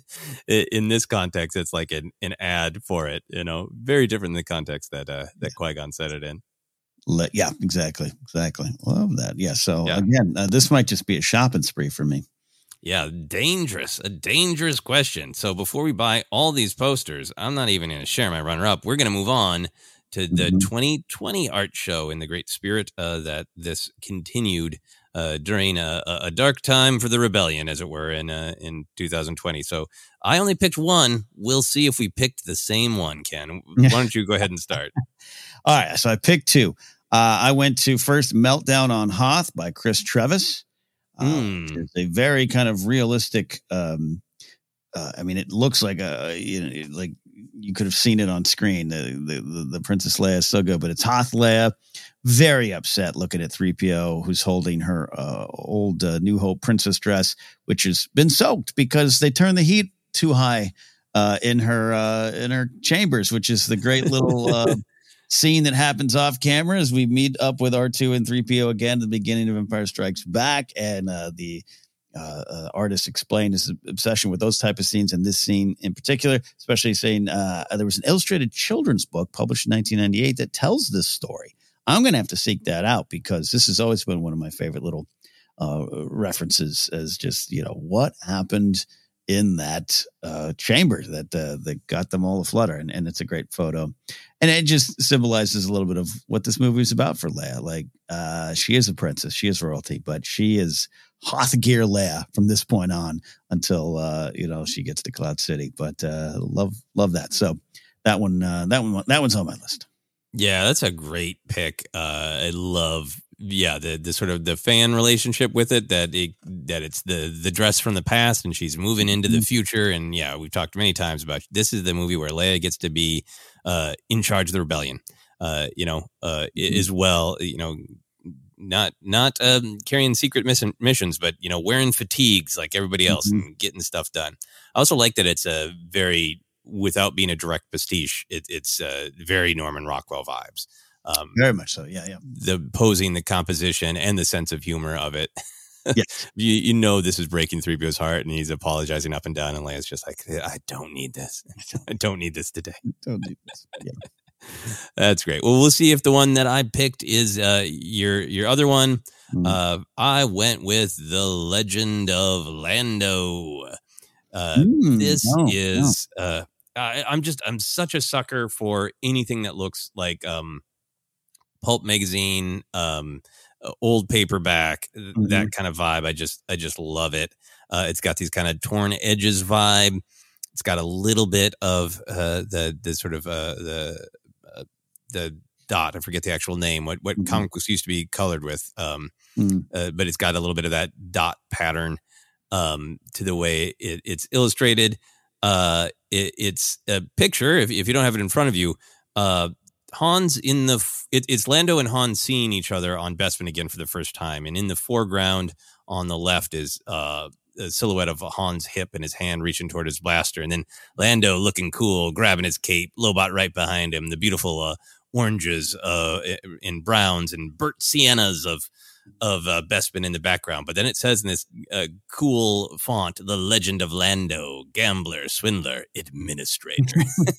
In this context, it's like an, an ad for it, you know, very different than the context that uh, that Qui-Gon said it in. Let, yeah, exactly, exactly. Love that. Yeah. So yeah. again, uh, this might just be a shopping spree for me. Yeah, dangerous, a dangerous question. So before we buy all these posters, I'm not even going to share my runner-up. We're going to move on to the mm-hmm. twenty twenty art show in the great spirit uh, that this continued uh, during a, a dark time for the rebellion, as it were, in uh, in two thousand twenty. So I only picked one. We'll see if we picked the same one, Ken. Why don't you go ahead and start? All right, so I picked two. Uh, I went to first Meltdown on Hoth by Chris Trevis. Uh, mm. It's a very kind of realistic. Um, uh, I mean, it looks like a you know, like you could have seen it on screen. The the, the, the Princess Leia saga, but it's Hoth Leia very upset looking at three P O, who's holding her uh, old uh, New Hope princess dress, which has been soaked because they turned the heat too high uh, in her uh, in her chambers, which is the great little uh, scene that happens off camera as we meet up with R two and three P O again at the beginning of Empire Strikes Back, and uh, the uh, uh, artist explained his obsession with those type of scenes, and this scene in particular, especially saying uh, there was an illustrated children's book published in nineteen ninety-eight that tells this story. I'm going to have to seek that out because this has always been one of my favorite little uh, references as just, you know, what happened in that uh, chamber that uh, that got them all aflutter. And, and it's a great photo. And it just symbolizes a little bit of what this movie is about for Leia. Like, uh, she is a princess. She is royalty, but she is Hoth gear Leia from this point on until, uh, you know, she gets to Cloud City. But uh, love, love that. So that one, uh, that one, that one's on my list. Yeah, that's a great pick. Uh, I love, yeah, the the sort of the fan relationship with it, that it, that it's the the dress from the past and she's moving into the future. And yeah, we've talked many times about this is the movie where Leia gets to be uh, in charge of the rebellion, uh, you know, uh, mm-hmm. as well, you know, not not um, carrying secret miss- missions, but, you know, wearing fatigues like everybody else mm-hmm. and getting stuff done. I also like that it's a very, without being a direct pastiche, it, it's uh, very Norman Rockwell vibes. Um, very much so. Yeah, yeah. The posing, the composition, and the sense of humor of it. Yes. you, you know this is breaking three P O's heart, and he's apologizing up and down, and Leia's just like, I don't need this. I don't need this today. Don't need this. Yeah. That's great. Well, we'll see if the one that I picked is uh, your your other one. Mm. Uh, I went with The Legend of Lando. Uh, mm, this no, is... No. Uh, I, I'm just, I'm such a sucker for anything that looks like um, pulp magazine, um, old paperback, mm-hmm. that kind of vibe. I just, I just love it. Uh, it's got these kind of torn edges vibe. It's got a little bit of uh, the, the sort of uh, the, uh, the dot. I forget the actual name. What, what mm-hmm. comic books used to be colored with, um, mm-hmm. uh, but it's got a little bit of that dot pattern um, to the way it, it's illustrated. Uh, it, it's a picture. If, if you don't have it in front of you, uh, Han's in the, it, it's Lando and Han seeing each other on Bespin again for the first time. And in the foreground on the left is, uh, a silhouette of Han's hip and his hand reaching toward his blaster. And then Lando looking cool, grabbing his cape, Lobot right behind him, the beautiful, uh, oranges, uh, and browns and burnt siennas of, of uh, Bespin in the background. But then it says in this uh, cool font, The Legend of Lando, Gambler, Swindler, Administrator.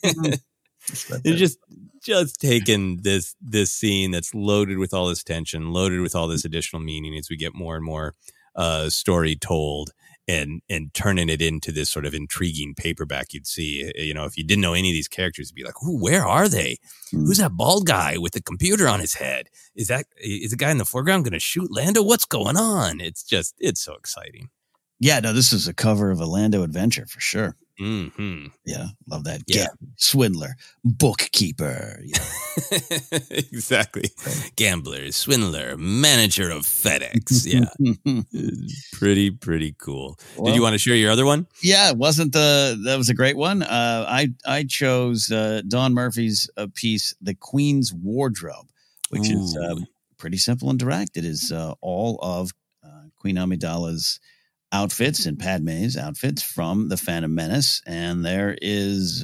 It's just just taking this this scene that's loaded with all this tension, loaded with all this additional meaning as we get more and more uh, story told, and and turning it into this sort of intriguing paperback you'd see. You know, if you didn't know any of these characters, you'd be like, "Ooh, where are they? Mm. Who's that bald guy with the computer on his head? Is that is the guy in the foreground going to shoot Lando? What's going on?" It's just, it's so exciting. Yeah, no, this is a cover of a Lando adventure for sure. Mm-hmm. Yeah, love that. Yeah, Gam- swindler, bookkeeper. Yeah. Exactly. Gambler, swindler, manager of FedEx. Yeah, pretty pretty cool. Well, did you want to share your other one? Yeah, it wasn't the that was a great one. Uh, I I chose uh, Don Murphy's uh, piece, "The Queen's Wardrobe," which Ooh. is uh, pretty simple and direct. It is uh, all of uh, Queen Amidala's outfits and Padme's outfits from The Phantom Menace, and there is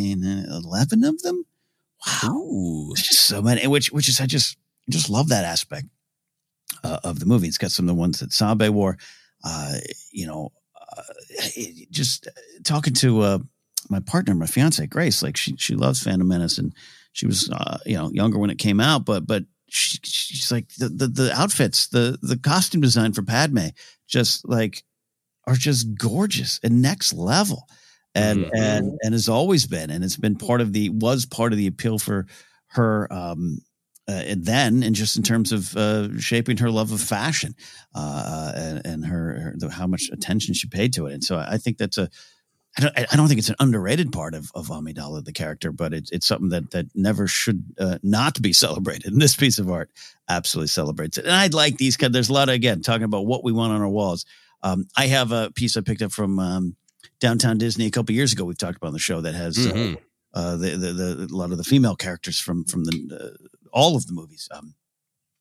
eleven of them. Wow, Ooh. There's just so many. Which, which is I just just love that aspect uh, of the movie. It's got some of the ones that Sabe wore. Uh, you know, uh, just talking to uh, my partner, my fiance Grace, like she she loves Phantom Menace, and she was uh, you know younger when it came out, but but she, she's like the, the the outfits, the the costume design for Padme, just like. are just gorgeous and next level, and mm-hmm. and and has always been, and it's been part of the was part of the appeal for her um, uh, and then, and just in terms of uh, shaping her love of fashion uh, and, and her, her how much attention she paid to it, and so I think that's a I don't I don't think it's an underrated part of of Amidala, the character, but it's it's something that that never should uh, not be celebrated. And this piece of art absolutely celebrates it. And I'd like these kind. There's a lot of, again, talking about what we want on our walls. Um, I have a piece I picked up from um, Downtown Disney a couple years ago. We've talked about on the show that has mm-hmm. uh, uh, the, the the a lot of the female characters from from the uh, all of the movies. Um,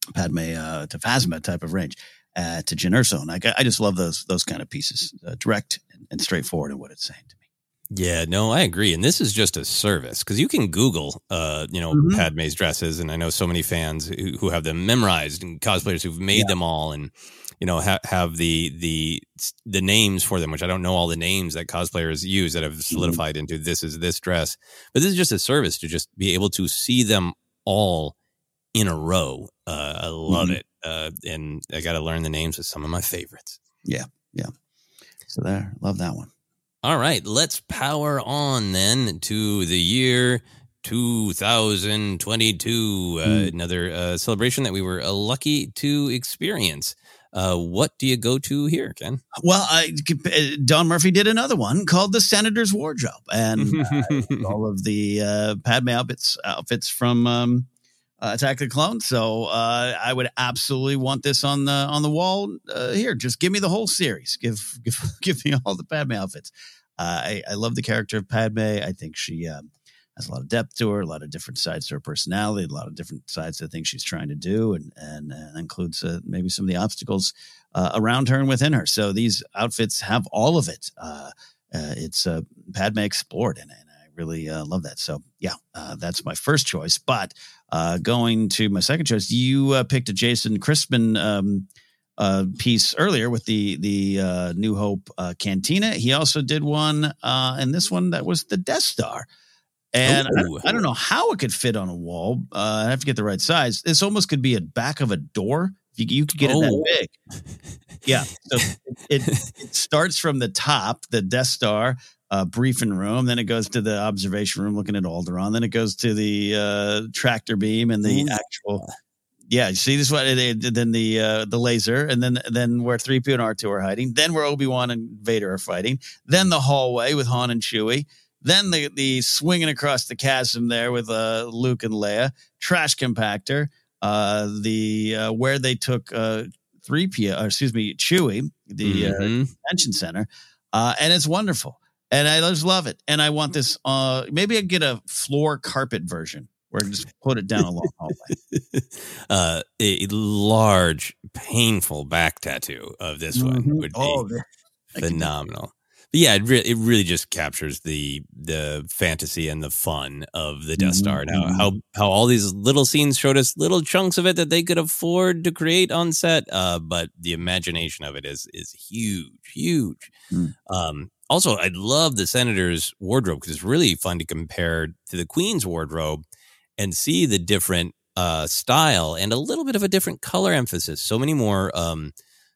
Padme uh, to Phasma type of range uh, to Jyn Erso. And I, I just love those those kind of pieces, uh, direct and, and straightforward in what it's saying to me. Yeah, no, I agree. And this is just a service because you can Google, uh, you know, mm-hmm. Padme's dresses. And I know so many fans who, who have them memorized and cosplayers who've made yeah. them all and, you know, ha- have the the the names for them, which I don't know all the names that cosplayers use that have solidified mm-hmm. into this is this dress. But this is just a service to just be able to see them all in a row. Uh, I love mm-hmm. it. Uh, and I got to learn the names of some of my favorites. Yeah, yeah. So there, love that one. All right, let's power on then to the year two thousand twenty-two, uh, mm. another uh, celebration that we were uh, lucky to experience. Uh, what do you go to here, Ken? Well, I, Don Murphy did another one called The Senator's Wardrobe, and uh, all of the uh, Padme outfits, outfits from um, uh, Attack of the Clones. So uh, I would absolutely want this on the on the wall uh, here. Just give me the whole series. Give give give me all the Padme outfits. Uh, I, I love the character of Padme. I think she um, has a lot of depth to her, a lot of different sides to her personality, a lot of different sides to the things she's trying to do, and and, and includes uh, maybe some of the obstacles uh, around her and within her. So these outfits have all of it. Uh, uh, it's uh, Padme explored in it, and I really uh, love that. So yeah, uh, that's my first choice. But uh, going to my second choice, you uh, picked a Jason Crispin um Uh, piece earlier with the the uh, New Hope uh, Cantina. He also did one, uh, and this one that was the Death Star. And I, I don't know how it could fit on a wall. Uh, I have to get the right size. This almost could be a back of a door. You, you could get oh. it that big. Yeah. So it, it, it starts from the top, the Death Star uh, briefing room. Then it goes to the observation room looking at Alderaan. Then it goes to the uh, tractor beam and the Ooh. actual... Yeah, you see this one, then the uh, the laser, and then then where three P O and R two are hiding, then where Obi-Wan and Vader are fighting, then the hallway with Han and Chewie, then the the swinging across the chasm there with uh, Luke and Leia, trash compactor, uh, the uh, where they took uh, three P O, or excuse me, Chewie, the mm-hmm. uh, convention center, uh, and it's wonderful, and I just love it, and I want this. Uh, maybe I get a floor carpet version. Or just put it down a long hallway. uh, a large, painful back tattoo of this mm-hmm. one would be oh, phenomenal. But yeah, it, re- it really just captures the the fantasy and the fun of the Death Star. Mm-hmm. Now, how how all these little scenes showed us little chunks of it that they could afford to create on set, uh, but the imagination of it is is huge, huge. Mm. Um, also, I love the Senator's wardrobe because it's really fun to compare to the Queen's wardrobe and see the different uh, style and a little bit of a different color emphasis. So many more um,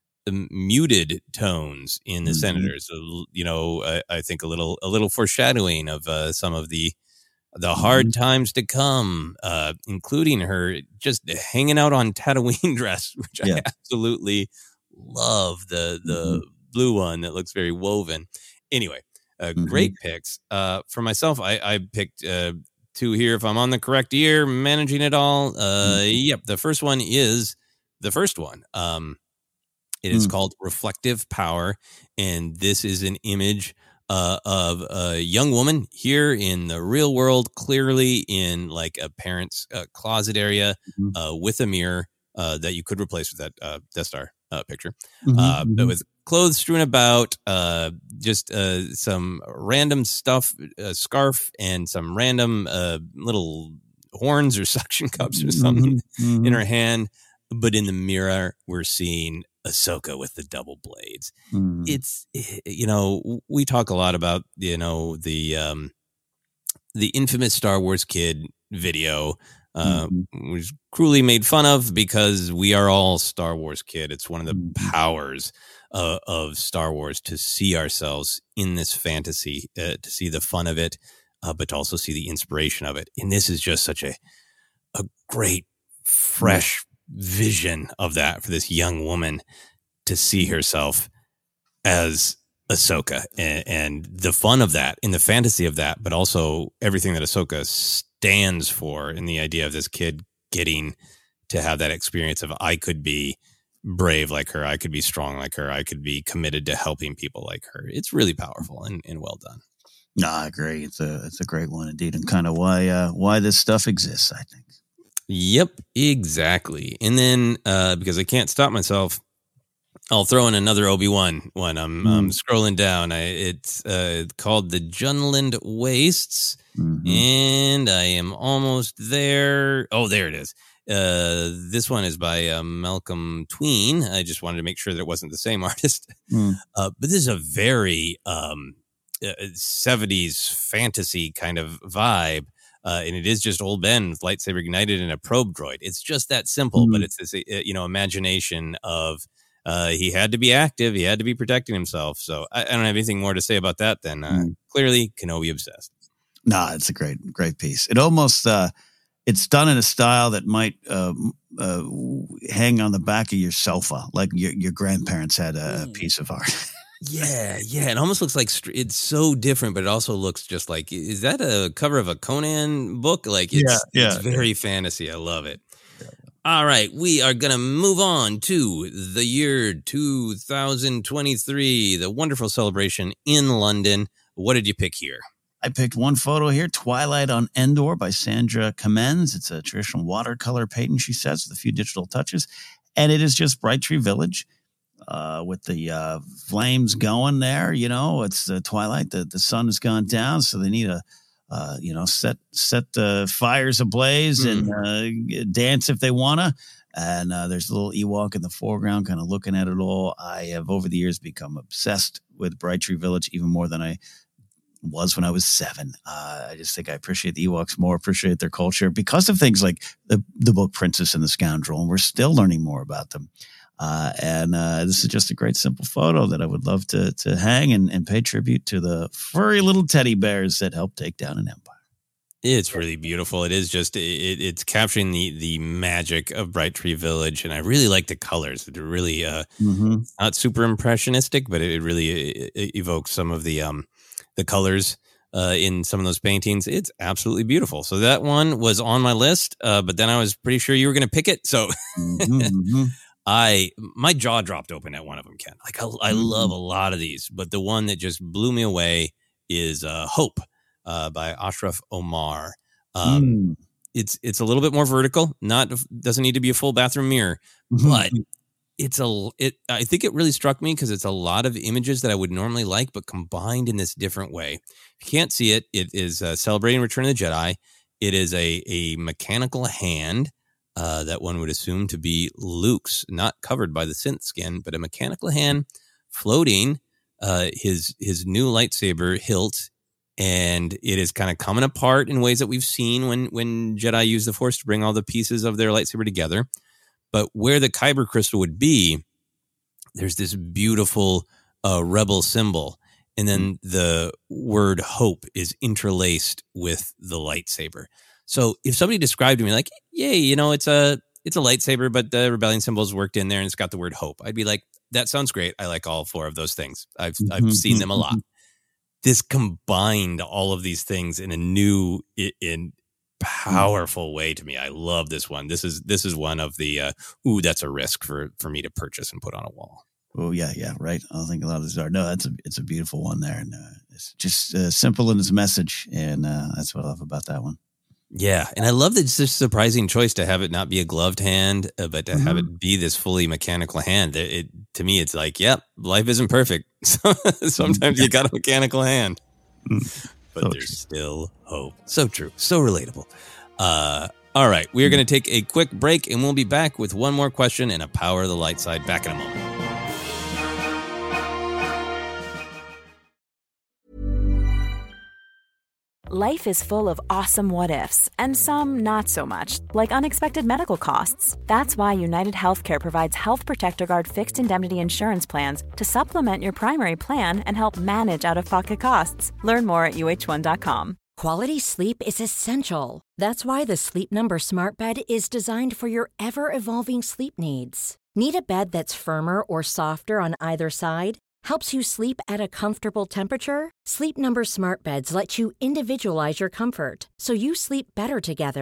muted tones in the mm-hmm. Senators. You know, I, I think a little a little foreshadowing of uh, some of the the hard mm-hmm. times to come, uh, including her just hanging out on Tatooine dress, which yeah. I absolutely love. The the mm-hmm. blue one that looks very woven. Anyway, uh, mm-hmm. great picks. Uh, for myself, I, I picked. Uh, Two here, if I'm on the correct year, managing it all. Uh, mm. Yep, the first one is the first one. Um, it is mm. called Reflective Power, and this is an image uh, of a young woman here in the real world, clearly in like a parent's uh, closet area mm-hmm. uh, with a mirror uh, that you could replace with that uh, Death Star uh, picture, mm-hmm. uh, but with clothes strewn about, uh, just uh, some random stuff, a scarf, and some random uh, little horns or suction cups or something mm-hmm. in her hand. But in the mirror, we're seeing Ahsoka with the double blades. Mm-hmm. It's, you know, we talk a lot about, you know, the um, the infamous Star Wars Kid video, uh, mm-hmm. was cruelly made fun of because we are all Star Wars Kid. It's one of the mm-hmm. powers uh, of Star Wars to see ourselves in this fantasy, uh, to see the fun of it, uh, but to also see the inspiration of it. And this is just such a a great, fresh vision of that for this young woman to see herself as Ahsoka and, and the fun of that and the fantasy of that, but also everything that Ahsoka stands for and the idea of this kid getting to have that experience of I could be brave like her, I could be strong like her, I could be committed to helping people like her. It's really powerful and, and well done. No, I agree. It's a it's a great one indeed, and kind of why uh, why this stuff exists, I think. Yep, exactly. And then uh, because I can't stop myself, I'll throw in another Obi-Wan one. I'm, Mm. I'm scrolling down. I, it's uh, called The Junland Wastes, Mhm. and I am almost there. Oh, there it is. Uh, this one is by uh, Malcolm Tween. I just wanted to make sure that it wasn't the same artist. Mm. Uh, but this is a very um, uh, seventies fantasy kind of vibe. Uh, and it is just old Ben with lightsaber ignited and a probe droid. It's just that simple, Mm. but it's this, uh, you know, imagination of uh, he had to be active. He had to be protecting himself. So I, I don't have anything more to say about that than uh, Mm. clearly Kenobi obsessed. No, it's a great, great piece. It almost, uh, it's done in a style that might uh, uh, hang on the back of your sofa, like your, your grandparents had a, a piece of art. Yeah, yeah. It almost looks like str- it's so different, but it also looks just like, is that a cover of a Conan book? Like it's, Yeah, yeah, it's very fantasy. I love it. All right, we are going to move on to the year two thousand twenty-three, the wonderful celebration in London. What did you pick here? I picked one photo here, Twilight on Endor by Sandra Kamens. It's a traditional watercolor painting, she says, with a few digital touches. And it is just Bright Tree Village uh, with the uh, flames going there. You know, it's uh, twilight. The, the sun has gone down, so they need a, uh, you know, set set the fires ablaze and uh, dance if they want to. And uh, there's a little Ewok in the foreground kind of looking at it all. I have, over the years, become obsessed with Bright Tree Village even more than I was when I was seven. Uh, I just think I appreciate the Ewoks more, appreciate their culture because of things like the, the book Princess and the Scoundrel, and we're still learning more about them. Uh, and uh, this is just a great, simple photo that I would love to to hang and, and pay tribute to the furry little teddy bears that helped take down an empire. It's really beautiful. It is just, it, it's capturing the the magic of Bright Tree Village, and I really like the colors. They're really uh, Mm-hmm. not super impressionistic, but it really uh, evokes some of the um, the colors uh, in some of those paintings. It's absolutely beautiful. So that one was on my list, uh, but then I was pretty sure you were going to pick it. So Mm-hmm, mm-hmm. I, my jaw dropped open at one of them, Ken. Like I, I love a lot of these, but the one that just blew me away is uh, Hope uh, by Ashraf Omar. Um, Mm. It's it's a little bit more vertical. Not doesn't need to be a full bathroom mirror, Mhm. but it's a it. I think it really struck me because it's a lot of images that I would normally like, but combined in this different way. If you can't see it, it is uh, celebrating Return of the Jedi. It is a a mechanical hand uh, that one would assume to be Luke's, not covered by the synth skin, but a mechanical hand floating uh, his his new lightsaber hilt. And it is kind of coming apart in ways that we've seen when when Jedi use the Force to bring all the pieces of their lightsaber together. But where the Kyber crystal would be, there's this beautiful uh, rebel symbol. And then the word hope is interlaced with the lightsaber. So if somebody described to me like, yay, you know, it's a it's a lightsaber, but the rebellion symbol is worked in there and it's got the word hope, I'd be like, that sounds great. I like all four of those things. I've I've seen them a lot. This combined all of these things in a new, in powerful way to me. I love this one. This is this is one of the uh, ooh, that's a risk for for me to purchase and put on a wall. Oh yeah, yeah, right. I think a lot of these are. No, that's a it's a beautiful one there, and uh, it's just uh, simple in its message, and uh, that's what I love about that one. Yeah, and I love that it's such a surprising choice to have it not be a gloved hand, uh, but to Mm-hmm. have it be this fully mechanical hand. It, it to me, it's like, yep, life isn't perfect. Sometimes you got a mechanical hand, but So there's true. still hope. So true, so relatable. Uh, all right, we are going to take a quick break, and we'll be back with one more question and a Power of the Light Side. Back in a moment. Life is full of awesome what ifs, and some not so much, like unexpected medical costs. That's why United Healthcare provides Health Protector Guard fixed indemnity insurance plans to supplement your primary plan and help manage out of pocket costs. Learn more at U H one dot com. Quality sleep is essential. That's why the Sleep Number Smart Bed is designed for your ever-evolving sleep needs. Need a bed that's firmer or softer on either side? Helps you sleep at a comfortable temperature? Sleep Number Smart Beds let you individualize your comfort so you sleep better together.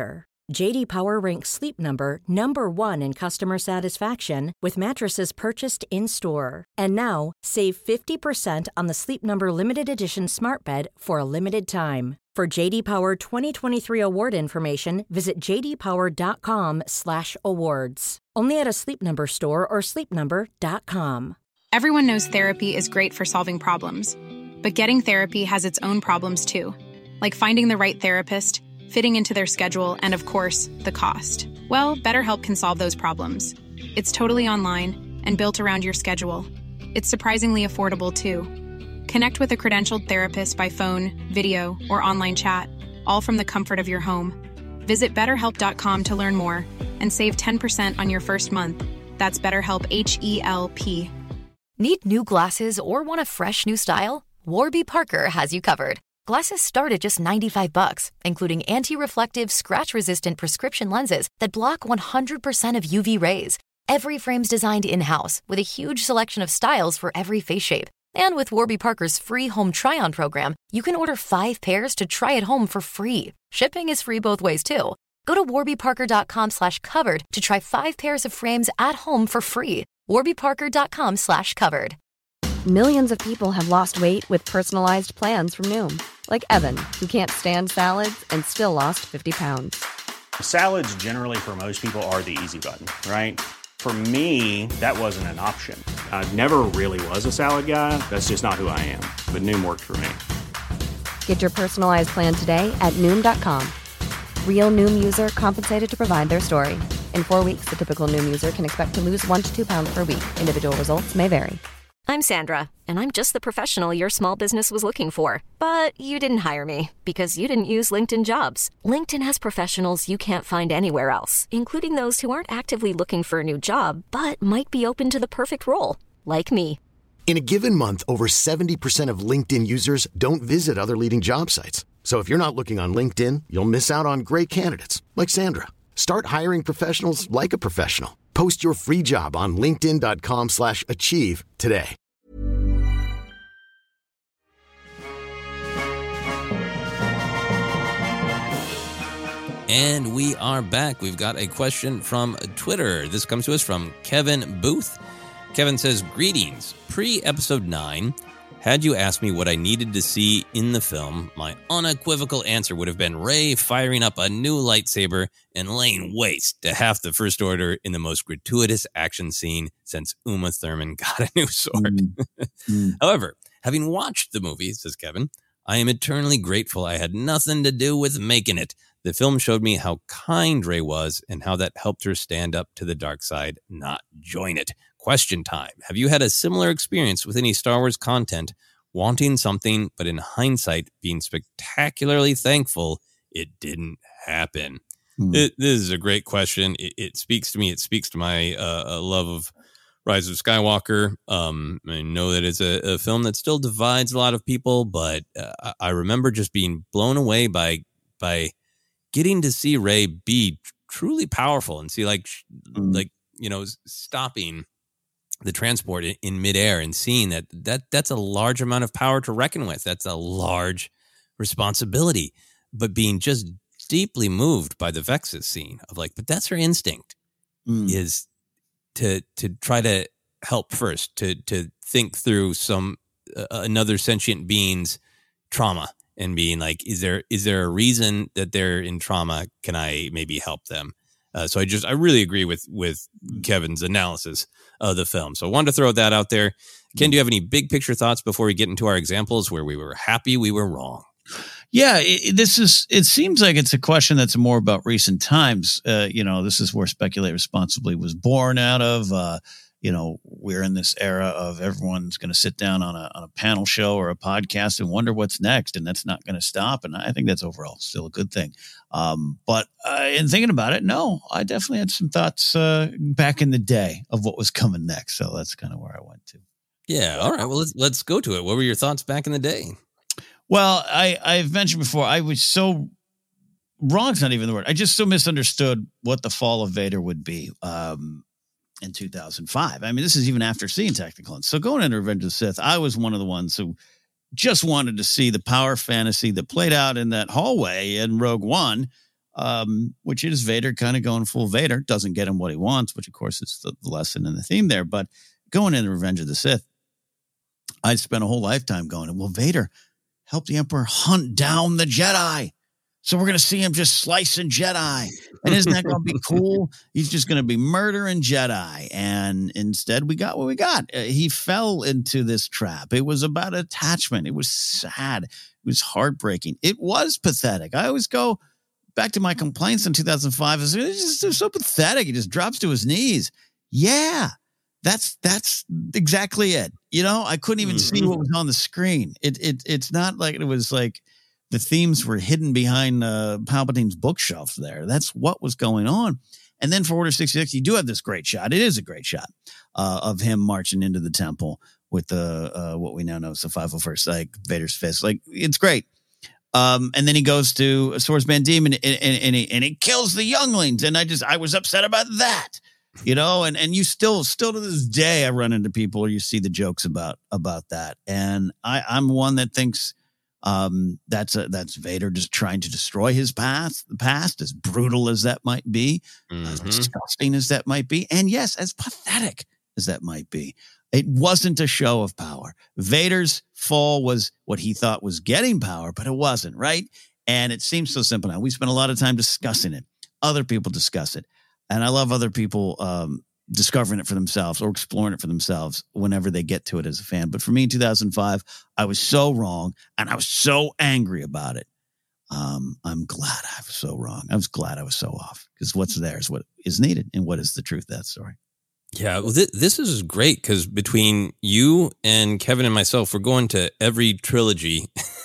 J D Power ranks Sleep Number number one in customer satisfaction with mattresses purchased in-store. And now, save fifty percent on the Sleep Number Limited Edition Smart Bed for a limited time. For J D Power twenty twenty-three award information, visit j d power dot com slash awards. Only at a Sleep Number store or sleep number dot com. Everyone knows therapy is great for solving problems, but getting therapy has its own problems too, like finding the right therapist, fitting into their schedule, and of course, the cost. Well, BetterHelp can solve those problems. It's totally online and built around your schedule. It's surprisingly affordable too. Connect with a credentialed therapist by phone, video, or online chat, all from the comfort of your home. Visit better help dot com to learn more and save ten percent on your first month. That's BetterHelp, H E L P. Need new glasses or want a fresh new style? Warby Parker has you covered. Glasses start at just ninety-five bucks, including anti-reflective, scratch-resistant prescription lenses that block one hundred percent of U V rays. Every frame's designed in-house with a huge selection of styles for every face shape. And with Warby Parker's free home try-on program, you can order five pairs to try at home for free. Shipping is free both ways, too. Go to warby parker dot com slash covered to try five pairs of frames at home for free. warby parker dot com slash covered. Millions of people have lost weight with personalized plans from Noom. Like Evan, who can't stand salads and still lost fifty pounds. Salads generally for most people are the easy button, right? For me, that wasn't an option. I never really was a salad guy. That's just not who I am. But Noom worked for me. Get your personalized plan today at Noom dot com. Real Noom user compensated to provide their story. In four weeks, the typical Noom user can expect to lose one to two pounds per week. Individual results may vary. I'm Sandra, and I'm just the professional your small business was looking for. But you didn't hire me because you didn't use LinkedIn Jobs. LinkedIn has professionals you can't find anywhere else, including those who aren't actively looking for a new job, but might be open to the perfect role, like me. In a given month, over seventy percent of LinkedIn users don't visit other leading job sites. So if you're not looking on LinkedIn, you'll miss out on great candidates like Sandra. Start hiring professionals like a professional. Post your free job on linkedin dot com slash achieve today. And we are back. We've got a question from Twitter. This comes to us from Kevin Booth. Kevin says, greetings. Pre-episode nine, had you asked me what I needed to see in the film, my unequivocal answer would have been Rey firing up a new lightsaber and laying waste to half the First Order in the most gratuitous action scene since Uma Thurman got a new sword. Mm. Mm. However, having watched the movie, says Kevin, I am eternally grateful I had nothing to do with making it. The film showed me how kind Rey was and how that helped her stand up to the dark side, not join it. Question time. Have you had a similar experience with any Star Wars content, wanting something, but in hindsight, being spectacularly thankful it didn't happen? Hmm. It, this is a great question. It, it speaks to me. It speaks to my uh, love of Rise of Skywalker. Um, I know that it's a, a film that still divides a lot of people, but uh, I remember just being blown away by by getting to see Rey be truly powerful and see like hmm. like you know stopping the transport in, in midair and seeing that that that's a large amount of power to reckon with. That's a large responsibility, but being just deeply moved by the Vexus scene of like, but that's her instinct mm. is to to try to help first, to to think through some uh, another sentient being's trauma and being like, is there is there a reason that they're in trauma? Can I maybe help them? Uh, so I just I really agree with with Kevin's analysis of the film. So I wanted to throw that out there. Ken, do you have any big picture thoughts before we get into our examples where we were happy we were wrong? Yeah, it, this is. It seems like it's a question that's more about recent times. Uh, you know, this is where Speculate Responsibly was born out of. Uh, you know, we're in this era of everyone's going to sit down on a on a panel show or a podcast and wonder what's next, and that's not going to stop. And I think that's overall still a good thing. Um, but uh, in thinking about it, no, I definitely had some thoughts uh, back in the day of what was coming next. So that's kind of where I went to. Yeah. All right. Well, let's let's go to it. What were your thoughts back in the day? Well, I, I've mentioned before, I was so wrong's not even the word. I just so misunderstood what the fall of Vader would be um, in two thousand five. I mean, this is even after seeing Technicolor. So going into Revenge of the Sith, I was one of the ones who just wanted to see the power fantasy that played out in that hallway in Rogue One um, which is Vader kind of going full Vader. Doesn't get him what he wants, which, of course, is the, the lesson and the theme there. But going into Revenge of the Sith, I'd spent a whole lifetime going, well, Vader helped the Emperor hunt down the Jedi. So we're going to see him just slicing Jedi. And isn't that going to be cool? He's just going to be murdering Jedi. And instead, we got what we got. Uh, he fell into this trap. It was about attachment. It was sad. It was heartbreaking. It was pathetic. I always go back to my complaints in two thousand five. It's just it's so pathetic. He just drops to his knees. Yeah, that's that's exactly it. You know, I couldn't even mm-hmm. see what was on the screen. It it It's not like it was like the themes were hidden behind uh, Palpatine's bookshelf there. That's what was going on. And then for Order sixty-six, you do have this great shot. It is a great shot uh, of him marching into the temple with the uh, what we now know is the five oh first, like Vader's fist. Like, it's great. Um, and then he goes to Swordsman Demon and, and, and, he, and he kills the younglings. And I just, I was upset about that, you know, and, and you still, still to this day, I run into people or you see the jokes about, about that. And I, I'm one that thinks, Um, that's a, that's Vader just trying to destroy his past, the past, as brutal as that might be, mm-hmm. as disgusting as that might be, and yes, as pathetic as that might be. It wasn't a show of power. Vader's fall was what he thought was getting power, but it wasn't, right? And it seems so simple now. We spent a lot of time discussing it. Other people discuss it, and I love other people um, discovering it for themselves or exploring it for themselves whenever they get to it as a fan. But for me in two thousand five, I was so wrong and I was so angry about it. Um, I'm glad I was so wrong. I was glad I was so off because what's there is what is needed and what is the truth of that story. Yeah, well, th- this is great because between you and Kevin and myself, we're going to every trilogy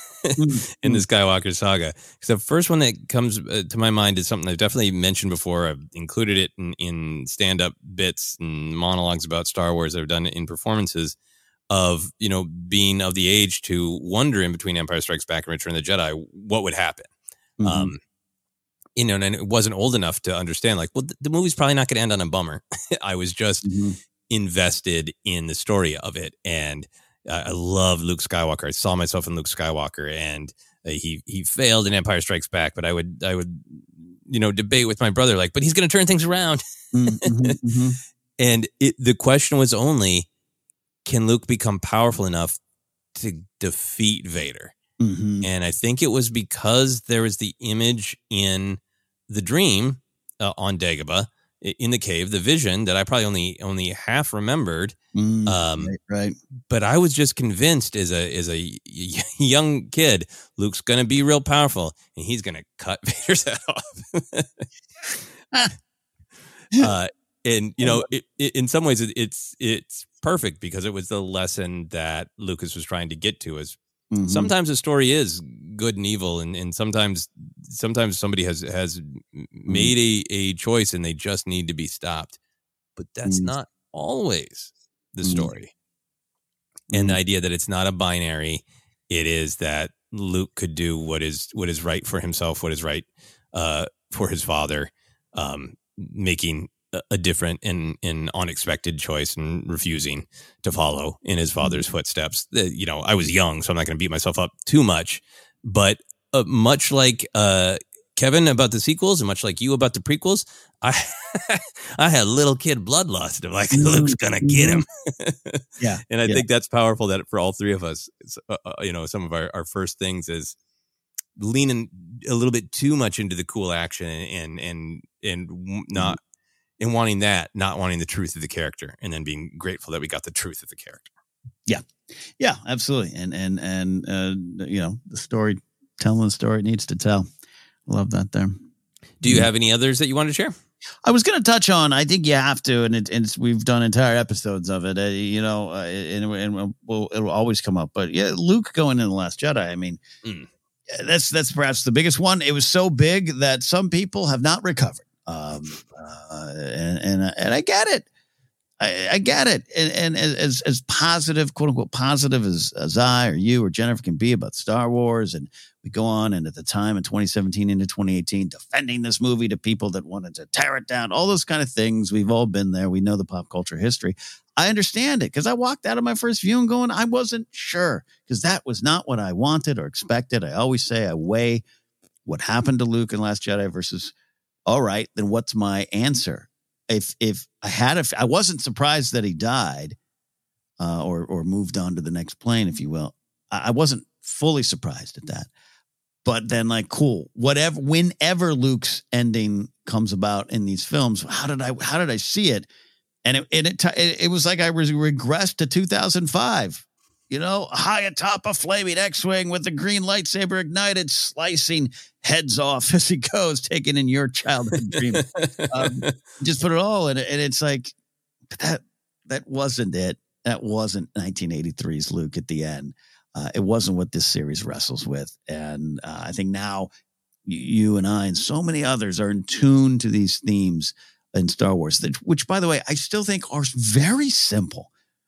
in the Skywalker saga. Because the first one that comes uh, to my mind is something I've definitely mentioned before. I've included it in, in stand-up bits and monologues about Star Wars. I've done it in performances of, you know, being of the age to wonder in between Empire Strikes Back and Return of the Jedi, what would happen? Mm-hmm. Um, you know, and it wasn't old enough to understand, like, well, the movie's probably not going to end on a bummer. I was just mm-hmm. invested in the story of it. And uh, I love Luke Skywalker. I saw myself in Luke Skywalker, and uh, he he failed in Empire Strikes Back. But I would, I would, you know, debate with my brother, like, but he's going to turn things around. mm-hmm, mm-hmm. And it, the question was only, can Luke become powerful enough to defeat Vader? Mm-hmm. And I think it was because there was the image in the dream uh, on Dagobah in the cave, the vision that I probably only only half remembered. Mm, um, right, right. But I was just convinced as a as a young kid, Luke's going to be real powerful, and he's going to cut Vader's head off. uh, and you know, it, it, in some ways, it, it's it's perfect because it was the lesson that Lucas was trying to get to. Is mm-hmm. sometimes a story is good and evil, and, and sometimes sometimes somebody has has made a, a choice and they just need to be stopped. But that's mm-hmm. not always the story. Mm-hmm. And the idea that it's not a binary, it is that Luke could do what is what is right for himself, what is right uh, for his father, um, making a different and, and unexpected choice and refusing to follow in his father's footsteps. You know, I was young, so I'm not going to beat myself up too much. But uh, much like uh, Kevin about the sequels and much like you about the prequels, I I had little kid bloodlust of like, Luke's going to get him. yeah. And I yeah. think that's powerful that for all three of us, uh, you know, some of our, our first things is leaning a little bit too much into the cool action and, and, and not, mm-hmm. And wanting that, not wanting the truth of the character, and then being grateful that we got the truth of the character. Yeah, yeah, absolutely. And and and uh, you know, the story, telling the story it needs to tell. I love that there. Do you yeah. have any others that you want to share? I was going to touch on. I think you have to, and, it, and it's, we've done entire episodes of it. Uh, you know, uh, and, and we'll, it'll always come up. But yeah, Luke going in the Last Jedi. I mean, mm. that's that's perhaps the biggest one. It was so big that some people have not recovered. Um, uh, and, and, and I get it. I, I get it. And, and as, as positive, quote unquote, positive as, as I or you or Jennifer can be about Star Wars. And we go on. And at the time in twenty seventeen into twenty eighteen, defending this movie to people that wanted to tear it down, all those kind of things. We've all been there. We know the pop culture history. I understand it because I walked out of my first viewing going, I wasn't sure because that was not what I wanted or expected. I always say I weigh what happened to Luke in Last Jedi versus, all right, then what's my answer? If if I had a, I wasn't surprised that he died, uh, or or moved on to the next plane, if you will. I, I wasn't fully surprised at that. But then, like, cool, whatever, whenever Luke's ending comes about in these films, how did I how did I see it? And it and it it, it was like I was regressed to two thousand five. You know, high atop a flaming X-wing with the green lightsaber ignited, slicing heads off as he goes, taking in your childhood dream. um, just put it all in it, and it's like that. That wasn't it. That wasn't nineteen eighty-three's Luke at the end. Uh, it wasn't what this series wrestles with, and uh, I think now you and I and so many others are in tune to these themes in Star Wars, that, which, by the way, I still think are very simple.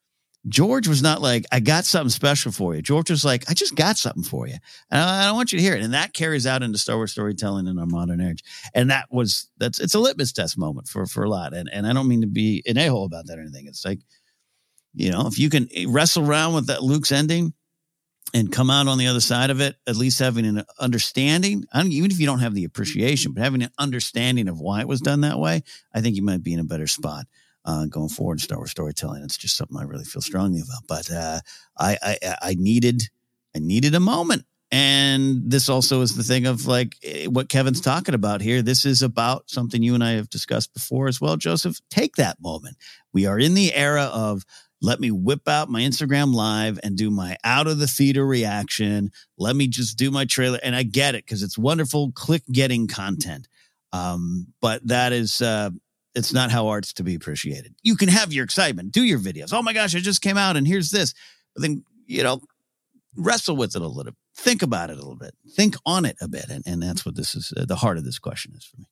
George was not like, I got something special for you. George was like, I just got something for you. And I, I want you to hear it. And that carries out into Star Wars storytelling in our modern age. And that was, that's, it's a litmus test moment for, for a lot. And, and I don't mean to be an a-hole about that or anything. It's like, you know, if you can wrestle around with that Luke's ending and come out on the other side of it, at least having an understanding, I don't, even if you don't have the appreciation, but having an understanding of why it was done that way, I think you might be in a better spot. Uh, going forward in Star Wars storytelling. It's just something I really feel strongly about. But uh, I, I I needed I needed a moment, and this also is the thing of like what Kevin's talking about here. This is about something you and I have discussed before as well, Joseph. Take that moment. We are in the era of let me whip out my Instagram live and do my out of the theater reaction. Let me just do my trailer, and I get it because it's wonderful click getting content. Um, but that is. Uh, It's not how art's to be appreciated. You can have your excitement, do your videos. Oh my gosh, I just came out and here's this. But then, you know, wrestle with it a little, think about it a little bit, think on it a bit. And, and that's what this is, uh, the heart of this question is for me.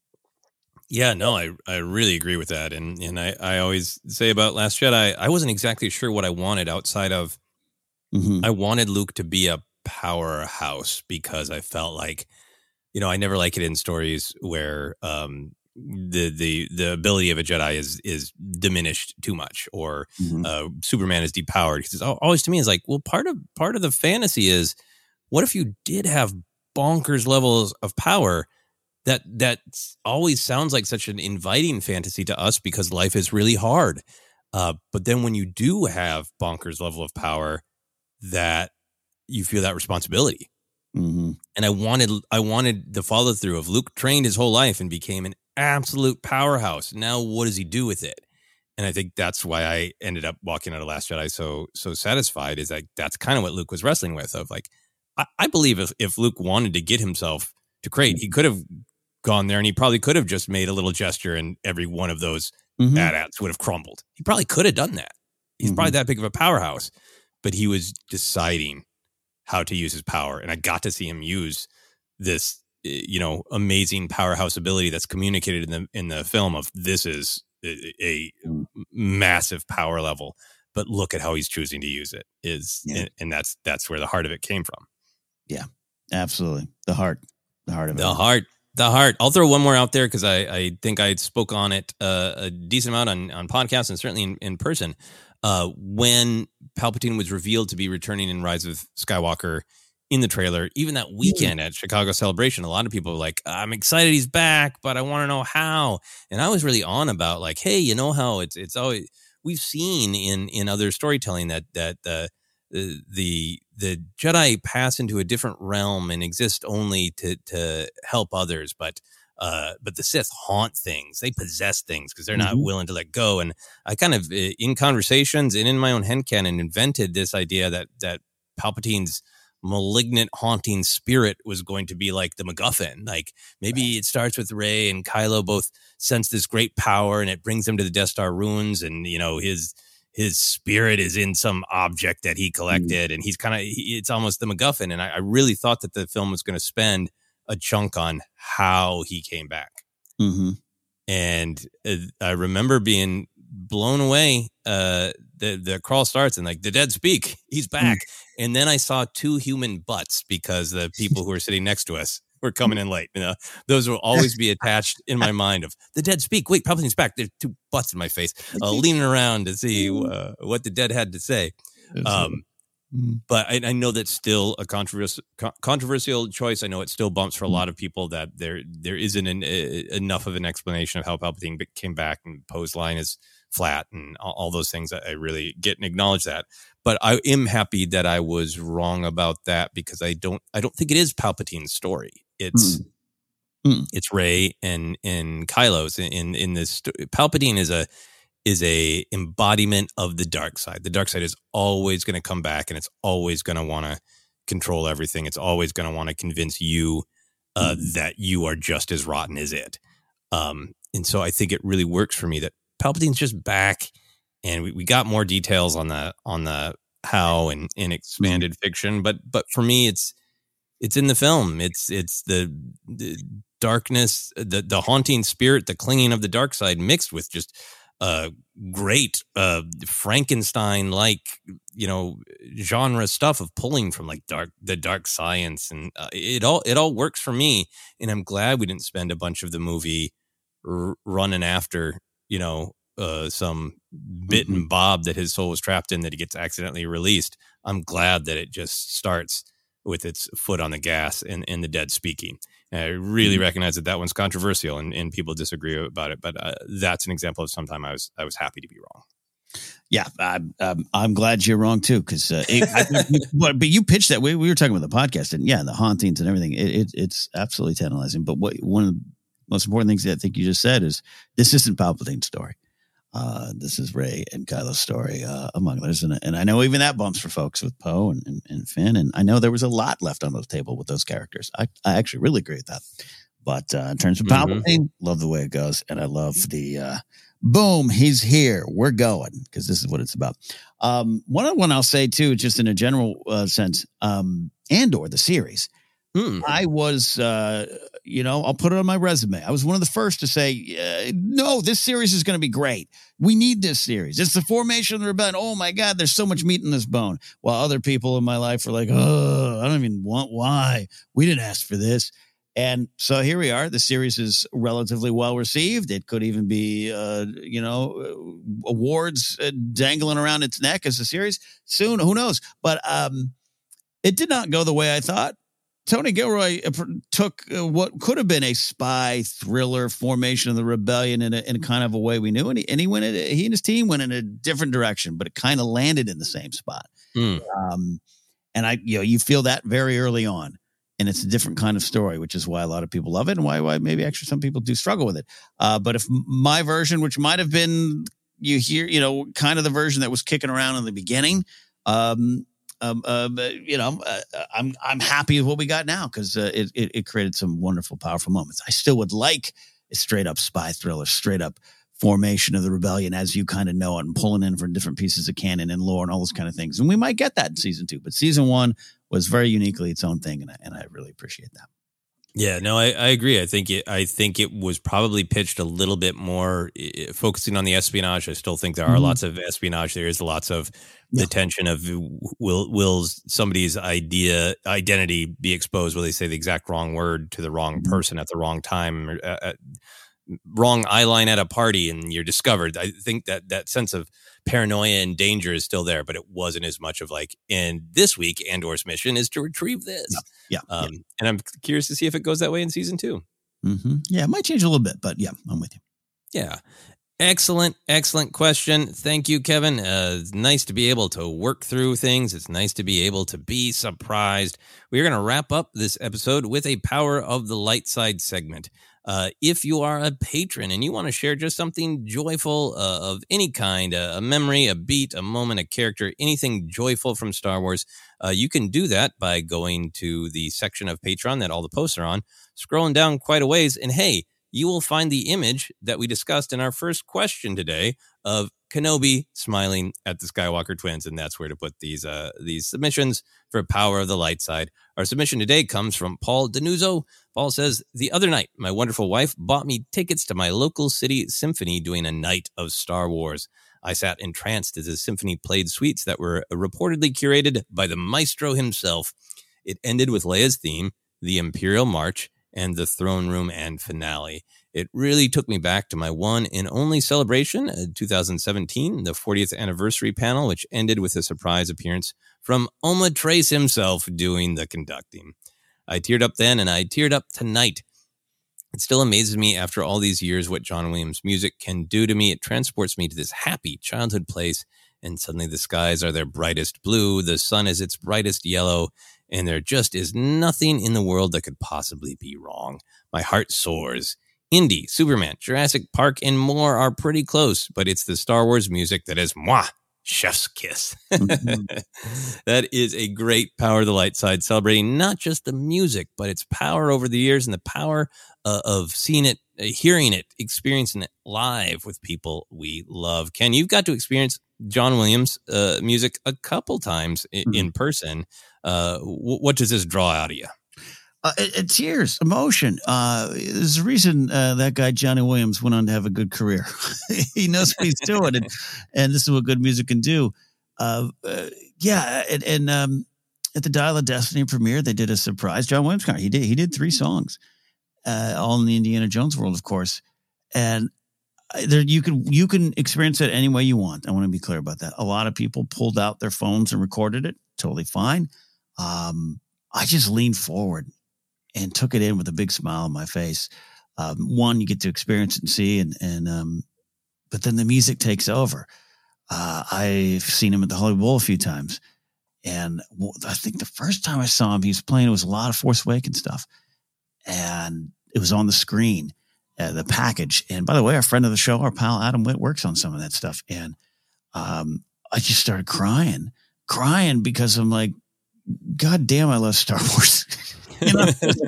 Yeah, no, I, I really agree with that. And, and I, I always say about Last Jedi, I wasn't exactly sure what I wanted outside of, mm-hmm. I wanted Luke to be a powerhouse because I felt like, you know, I never like it in stories where, um, the the the ability of a Jedi is is diminished too much, or mm-hmm. uh, Superman is depowered. Because it's always to me is like, well, part of part of the fantasy is, what if you did have bonkers levels of power? That that always sounds like such an inviting fantasy to us because life is really hard. Uh, but then when you do have bonkers level of power, that you feel that responsibility. Mm-hmm. And I wanted I wanted the follow through of Luke trained his whole life and became an absolute powerhouse. Now what does he do with it? And I think that's why I ended up walking out of Last Jedi so so satisfied, is like that's kind of what Luke was wrestling with, of like, I, I believe if, if Luke wanted to get himself to Crate, he could have gone there and he probably could have just made a little gesture and every one of those mm-hmm. A T A Ts would have crumbled. He probably could have done that. He's mm-hmm. probably that big of a powerhouse, but he was deciding how to use his power. And I got to see him use this, you know, amazing powerhouse ability that's communicated in the in the film of this is a, a massive power level, but look at how he's choosing to use it is, yeah. and, and that's that's where the heart of it came from. Yeah, absolutely. The heart, the heart of it. The heart, the heart. I'll throw one more out there because I, I think I spoke on it uh, a decent amount on, on podcasts and certainly in, in person. Uh, when Palpatine was revealed to be returning in Rise of Skywalker in the trailer, even that weekend at Chicago Celebration, a lot of people were like, I'm excited he's back, but I want to know how. And I was really on about like, hey, you know how it's it's always, we've seen in in other storytelling that that uh, the the the Jedi pass into a different realm and exist only to to help others, but uh, but the Sith haunt things. They possess things because they're not mm-hmm. willing to let go. And I kind of, in conversations and in my own headcanon, invented this idea that that Palpatine's malignant haunting spirit was going to be like the MacGuffin. Like maybe it starts with Rey and Kylo both sense this great power and it brings them to the Death Star ruins, and you know his his spirit is in some object that he collected, mm-hmm. and he's kind of he, it's almost the MacGuffin. And I, I really thought that the film was going to spend a chunk on how he came back. Mm-hmm. And uh, I remember being blown away. Uh, the, the crawl starts and like the dead speak, he's back. Mm-hmm. And then I saw two human butts because the people who were sitting next to us were coming in late. You know, those will always be attached in my mind of the dead speak. Wait, Palpatine's back. There's two butts in my face, uh, leaning around to see uh, what the dead had to say. Um, Mm. But I, I know that's still a controversial controversial choice. I know it still bumps for a lot of people that there there isn't an, uh, enough of an explanation of how Palpatine came back, and Poe's line is flat, and all, all those things. I really get and acknowledge that. But I am happy that I was wrong about that, because I don't I don't think it is Palpatine's story. It's Mm. Mm. it's Rey and and Kylo's in in this. Palpatine is a is a embodiment of the dark side. The dark side is always going to come back, and it's always going to want to control everything. It's always going to want to convince you uh, mm. that you are just as rotten as it. Um, and so I think it really works for me that Palpatine's just back, and we, we got more details on the on the how and in expanded mm. fiction. But but for me, it's it's in the film. It's it's the, the darkness, the the haunting spirit, the clinging of the dark side mixed with just uh, great uh, Frankenstein-like, you know, genre stuff of pulling from like dark the dark science, and uh, it all it all works for me. And I'm glad we didn't spend a bunch of the movie r- running after, you know, uh, some bit and bob that his soul was trapped in that he gets accidentally released. I'm glad that it just starts with its foot on the gas and, and the dead speaking. And I really mm-hmm. recognize that that one's controversial, and, and people disagree about it, but uh, that's an example of sometime I was I was happy to be wrong. Yeah, I'm um, I'm glad you're wrong too, because uh, but, but you pitched that. We, we were talking about the podcast, and yeah, the hauntings and everything. It, it, it's absolutely tantalizing. But what one of the most important things that I think you just said is this isn't Palpatine's story. Uh, this is Rey and Kylo's story, uh, among others. And, and I know even that bumps for folks with Poe and, and, and Finn. And I know there was a lot left on the table with those characters. I, I actually really agree with that. But uh, in terms of Palpatine, mm-hmm. love the way it goes. And I love the uh, boom, he's here. We're going, because this is what it's about. Um, one other one I'll say, too, just in a general uh, sense, um, Andor, the series. Hmm. I was, uh, you know, I'll put it on my resume. I was one of the first to say, uh, no, this series is going to be great. We need this series. It's the formation of the rebellion. Oh, my God, there's so much meat in this bone. While other people in my life were like, oh, I don't even want why. We didn't ask for this. And so here we are. The series is relatively well received. It could even be, uh, you know, awards uh, dangling around its neck as a series soon. Who knows? But um, it did not go the way I thought. Tony Gilroy took what could have been a spy thriller, formation of the rebellion in a, in a kind of a way we knew, and he, and he went in, he and his team went in a different direction, but it kind of landed in the same spot. Mm. Um, and I, you know, you feel that very early on, and it's a different kind of story, which is why a lot of people love it, and why why maybe actually some people do struggle with it. Uh, but if my version, which might have been you hear, you know, kind of the version that was kicking around in the beginning. Um, Um, uh, you know, uh, I'm I'm happy with what we got now, because uh, it, it it created some wonderful, powerful moments. I still would like a straight up spy thriller, straight up formation of the rebellion as you kind of know it, and pulling in from different pieces of canon and lore and all those kind of things. And we might get that in season two, but season one was very uniquely its own thing, and I, and I really appreciate that. Yeah, no, I, I agree. I think it. I think it was probably pitched a little bit more uh, focusing on the espionage. I still think there are mm-hmm. lots of espionage. There is lots of yeah. the tension of will will somebody's idea identity be exposed? Will they say the exact wrong word to the wrong mm-hmm. person at the wrong time, or uh, uh, wrong eye line at a party, and you're discovered? I think that that sense of paranoia and danger is still there, but it wasn't as much of like, and this week Andor's mission is to retrieve this. Yeah. yeah, um, yeah. And I'm curious to see if it goes that way in season two. Mm-hmm. Yeah, it might change a little bit, but yeah, I'm with you. Yeah. Excellent, excellent question. Thank you, Kevin. Uh, it's nice to be able to work through things. It's nice to be able to be surprised. We're going to wrap up this episode with a Power of the Light Side segment. Uh, if you are a patron and you want to share just something joyful uh, of any kind, uh, a memory, a beat, a moment, a character, anything joyful from Star Wars, uh, you can do that by going to the section of Patreon that all the posts are on, scrolling down quite a ways, and hey, you will find the image that we discussed in our first question today of Kenobi smiling at the Skywalker twins, and that's where to put these uh, these submissions for Power of the Light Side. Our submission today comes from Paul Denuzzo. Paul says, the other night, my wonderful wife bought me tickets to my local city symphony doing a night of Star Wars. I sat entranced as the symphony played suites that were reportedly curated by the maestro himself. It ended with Leia's theme, the Imperial March, and the throne room and finale. It really took me back to my one and only celebration in two thousand seventeen, the fortieth anniversary panel, which ended with a surprise appearance from Oma Trace himself doing the conducting. I teared up then, and I teared up tonight. It still amazes me after all these years what John Williams' music can do to me. It transports me to this happy childhood place, and suddenly the skies are their brightest blue, the sun is its brightest yellow, and there just is nothing in the world that could possibly be wrong. My heart soars. Indy, Superman, Jurassic Park, and more are pretty close, but it's the Star Wars music that is moi, chef's kiss. Mm-hmm. That is a great Power of the Light side, celebrating not just the music, but its power over the years and the power uh, of seeing it, uh, hearing it, experiencing it live with people we love. Ken, you've got to experience John Williams' uh, music a couple times in, mm-hmm. in person. Uh, w- what does this draw out of you? Uh, it, it tears, emotion. Uh, there's a reason uh, that guy Johnny Williams went on to have a good career. He knows what he's doing, and, and this is what good music can do. Uh, uh, yeah, and, and um, at the Dial of Destiny premiere, they did a surprise John Williams concert. He did he did three songs, uh, all in the Indiana Jones world, of course. And there, you can you can experience it any way you want. I want to be clear about that. A lot of people pulled out their phones and recorded it. Totally fine. Um, I just leaned forward and took it in with a big smile on my face. Um, one, you get to experience it and see, and, and, um, but then the music takes over. Uh, I've seen him at the Hollywood Bowl a few times. And I think the first time I saw him, he was playing, it was a lot of Force Awakens stuff. And it was on the screen, uh, the package. And by the way, our friend of the show, our pal Adam Witt, works on some of that stuff. And, um, I just started crying, crying because I'm like, God damn, I love Star Wars. You know?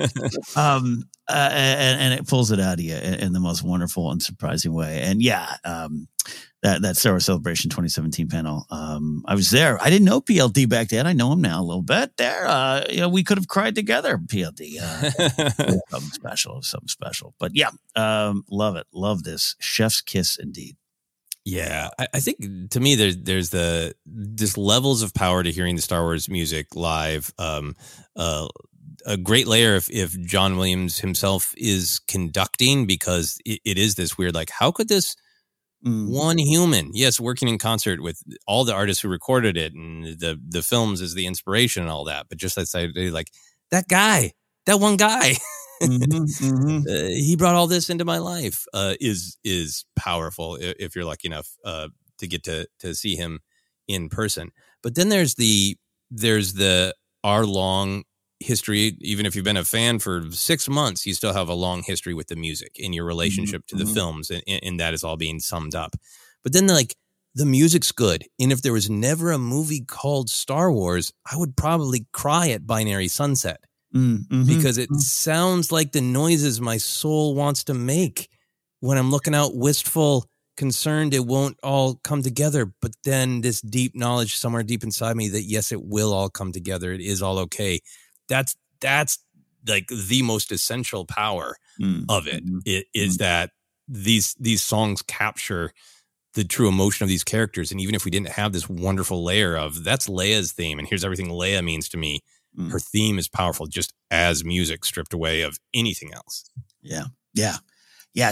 um, uh, and, and it pulls it out of you in, in the most wonderful and surprising way. And yeah, um, that, that Star Wars Celebration twenty seventeen panel, um, I was there. I didn't know P L D back then. I know him now a little bit there. Uh, you know, we could have cried together, P L D. Uh, something special, something special. But yeah, um, love it. Love this. Chef's kiss indeed. Yeah, I, I think to me there's there's the this levels of power to hearing the Star Wars music live. Um, uh, a great layer if if John Williams himself is conducting, because it, it is this weird, like, how could this mm. one human, yes, working in concert with all the artists who recorded it and the the films as the inspiration and all that, but just that side, like that guy, that one guy. mm-hmm, mm-hmm. Uh, he brought all this into my life. Uh, is is powerful if, if you're lucky enough uh, to get to to see him in person. But then there's the there's the our long history. Even if you've been a fan for six months, you still have a long history with the music and your relationship mm-hmm. to the mm-hmm. films, and, and that is all being summed up. But then, like, the music's good, and if there was never a movie called Star Wars, I would probably cry at Binary Sunset. Mm-hmm. Because it mm-hmm. sounds like the noises my soul wants to make when I'm looking out wistful, concerned it won't all come together. But then this deep knowledge somewhere deep inside me that, yes, it will all come together. It is all okay. That's that's like the most essential power mm-hmm. of it, it is mm-hmm. that these these songs capture the true emotion of these characters. And even if we didn't have this wonderful layer of that's Leia's theme and here's everything Leia means to me, mm. her theme is powerful just as music stripped away of anything else. Yeah. Yeah. Yeah.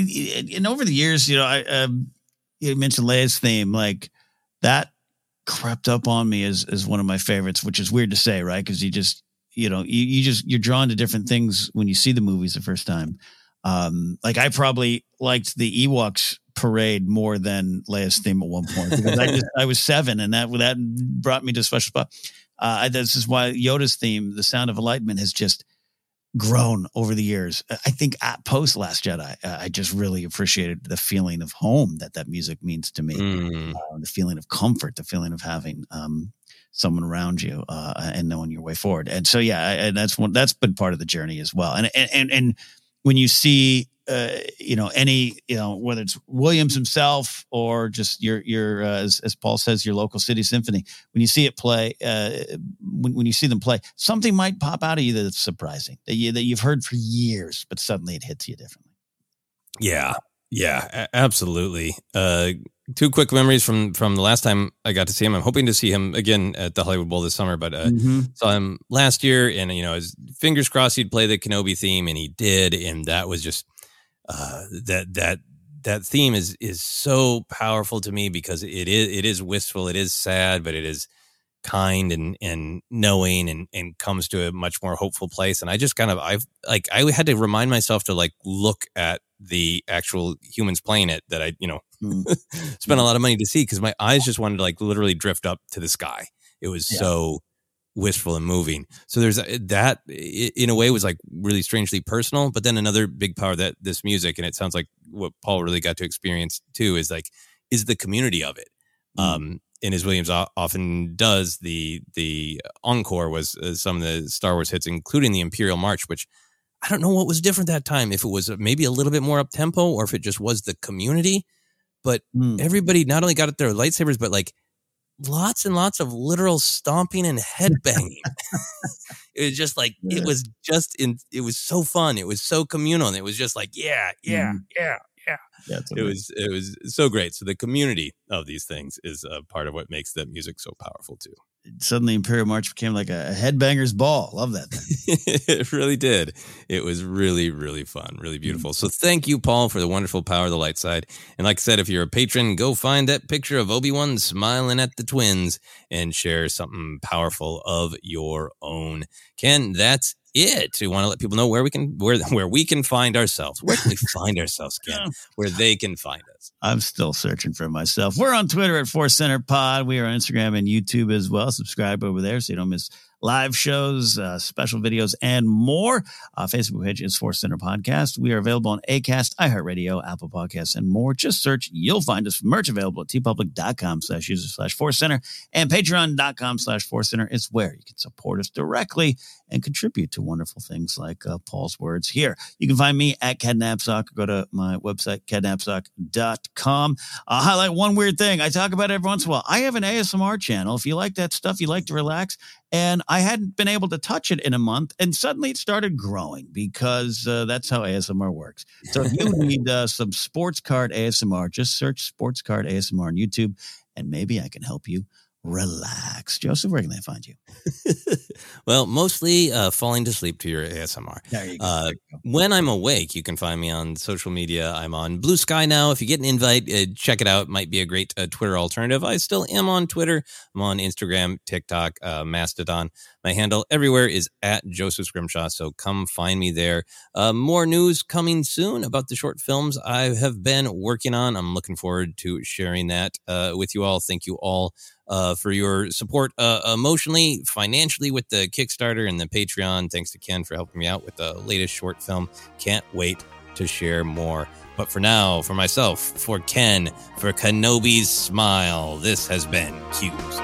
And over the years, you know, I, um, you mentioned Leia's theme, like that crept up on me as, as one of my favorites, which is weird to say, right? Because you just, you know, you, you just, you're drawn to different things when you see the movies the first time. Um, like I probably liked the Ewoks parade more than Leia's theme at one point because I just, I was seven and that, that brought me to a special spot. Uh, this is why Yoda's theme, The Sound of Enlightenment, has just grown over the years. I think at post Last Jedi, uh, I just really appreciated the feeling of home that that music means to me. Mm. Uh, the feeling of comfort, the feeling of having um, someone around you uh, and knowing your way forward. And so, yeah, I, and that's one, that's been part of the journey as well. And, and, and when you see, uh, you know, any, you know, whether it's Williams himself or just your, your, uh, as, as Paul says, your local city symphony, when you see it play, uh, when, when you see them play, something might pop out of you that's surprising that you, that you've heard for years, but suddenly it hits you differently. Yeah. Yeah, a- absolutely. Uh, two quick memories from from the last time I got to see him. I'm hoping to see him again at the Hollywood Bowl this summer, but uh, mm-hmm. saw him last year, and you know, his fingers crossed he'd play the Kenobi theme, and he did, and that was just uh, that that that theme is is so powerful to me because it is it is wistful, it is sad, but it is kind and and knowing and and comes to a much more hopeful place. And I just kind of I've like I had to remind myself to like look at the actual humans playing it that I you know mm. spent a lot of money to see, because my eyes just wanted to like literally drift up to the sky. It was yeah. so wistful and moving. So there's that in a way was like really strangely personal. But then another big power that this music, and it sounds like what Paul really got to experience too, is like is the community of it. Mm. Um, and as Williams often does, the the encore was uh, some of the Star Wars hits, including the Imperial March, which I don't know what was different that time, if it was maybe a little bit more up tempo or if it just was the community. But mm. everybody not only got their lightsabers, but like lots and lots of literal stomping and headbanging. It was just like, yeah. it was just in, it was so fun. It was so communal. And it was just like, yeah, yeah, mm. yeah. Yeah, yeah it was it was so great. So the community of these things is a part of what makes that music so powerful too. Suddenly, Imperial March became like a headbanger's ball. Love that thing. It really did. It was really, really fun, really beautiful. Mm-hmm. So thank you, Paul, for the wonderful power of the light side. And like I said, if you're a patron, go find that picture of Obi-Wan smiling at the twins and share something powerful of your own. Ken, that's it. We want to let people know where we can where where we can find ourselves. Where can we find ourselves, Ken? Where they can find us. I'm still searching for myself. We're on Twitter at Force Center Pod. We are on Instagram and YouTube as well. Subscribe over there so you don't miss live shows, uh, special videos, and more. Uh, Facebook page is Force Center Podcast. We are available on Acast, iHeartRadio, Apple Podcasts, and more. Just search. You'll find us. Merch available at tpublic.com slash user slash Force Center and patreon.com slash Force Center is where you can support us directly and contribute to wonderful things like uh, Paul's words here. You can find me at Cadnapsock. Go to my website, cadnapsock dot com. I'll highlight one weird thing. I talk about it every once in a while. I have an A S M R channel. If you like that stuff, you like to relax. And I hadn't been able to touch it in a month, and suddenly it started growing because uh, that's how A S M R works. So if you need uh, some sports card A S M R, just search sports card A S M R on YouTube, and maybe I can help you relax. Joseph, where can they find you? Well, mostly uh, falling to sleep to your A S M R. There you go. Uh, there you go. When I'm awake, you can find me on social media. I'm on Blue Sky now. If you get an invite, uh, check it out. It might be a great uh, Twitter alternative. I still am on Twitter. I'm on Instagram, TikTok, uh, Mastodon. My handle everywhere is at Joseph Scrimshaw, so come find me there. Uh, more news coming soon about the short films I have been working on. I'm looking forward to sharing that uh, with you all. Thank you all uh, for your support uh, emotionally, financially with the Kickstarter and the Patreon. Thanks to Ken for helping me out with the latest short film. Can't wait to share more. But for now, for myself, for Ken, for Kenobi's smile, this has been Cubes.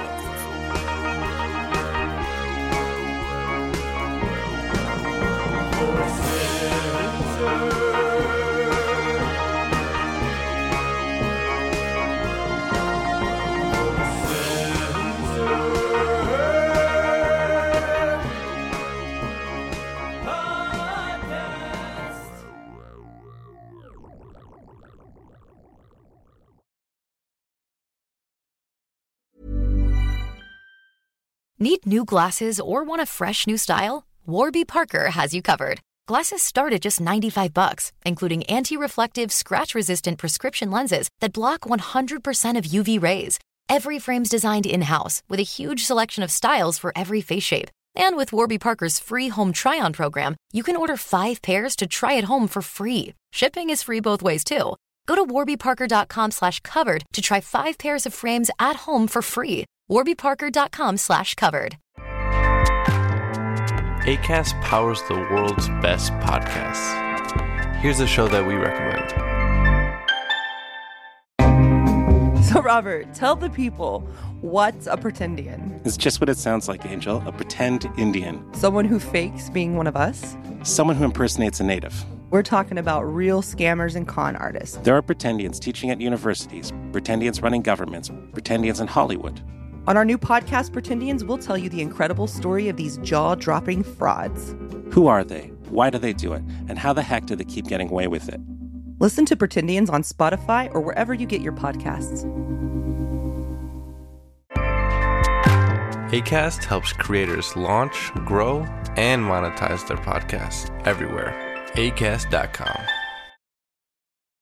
Need new glasses or want a fresh new style? Warby Parker has you covered. Glasses start at just ninety-five bucks, including anti-reflective, scratch-resistant prescription lenses that block one hundred percent of U V rays. Every frame's designed in-house with a huge selection of styles for every face shape. And with Warby Parker's free home try-on program, you can order five pairs to try at home for free. Shipping is free both ways, too. Go to warbyparker.com slash covered to try five pairs of frames at home for free. warbyparker.com slash covered. Acast powers the world's best podcasts. Here's a show that we recommend. So, Robert, tell the people, what's a pretendian? It's just what it sounds like, Angel. A pretend Indian. Someone who fakes being one of us? Someone who impersonates a native. We're talking about real scammers and con artists. There are pretendians teaching at universities, pretendians running governments, pretendians in Hollywood. On our new podcast, Pretendians, we'll tell you the incredible story of these jaw-dropping frauds. Who are they? Why do they do it? And how the heck do they keep getting away with it? Listen to Pretendians on Spotify or wherever you get your podcasts. Acast helps creators launch, grow, and monetize their podcasts everywhere. acast dot com.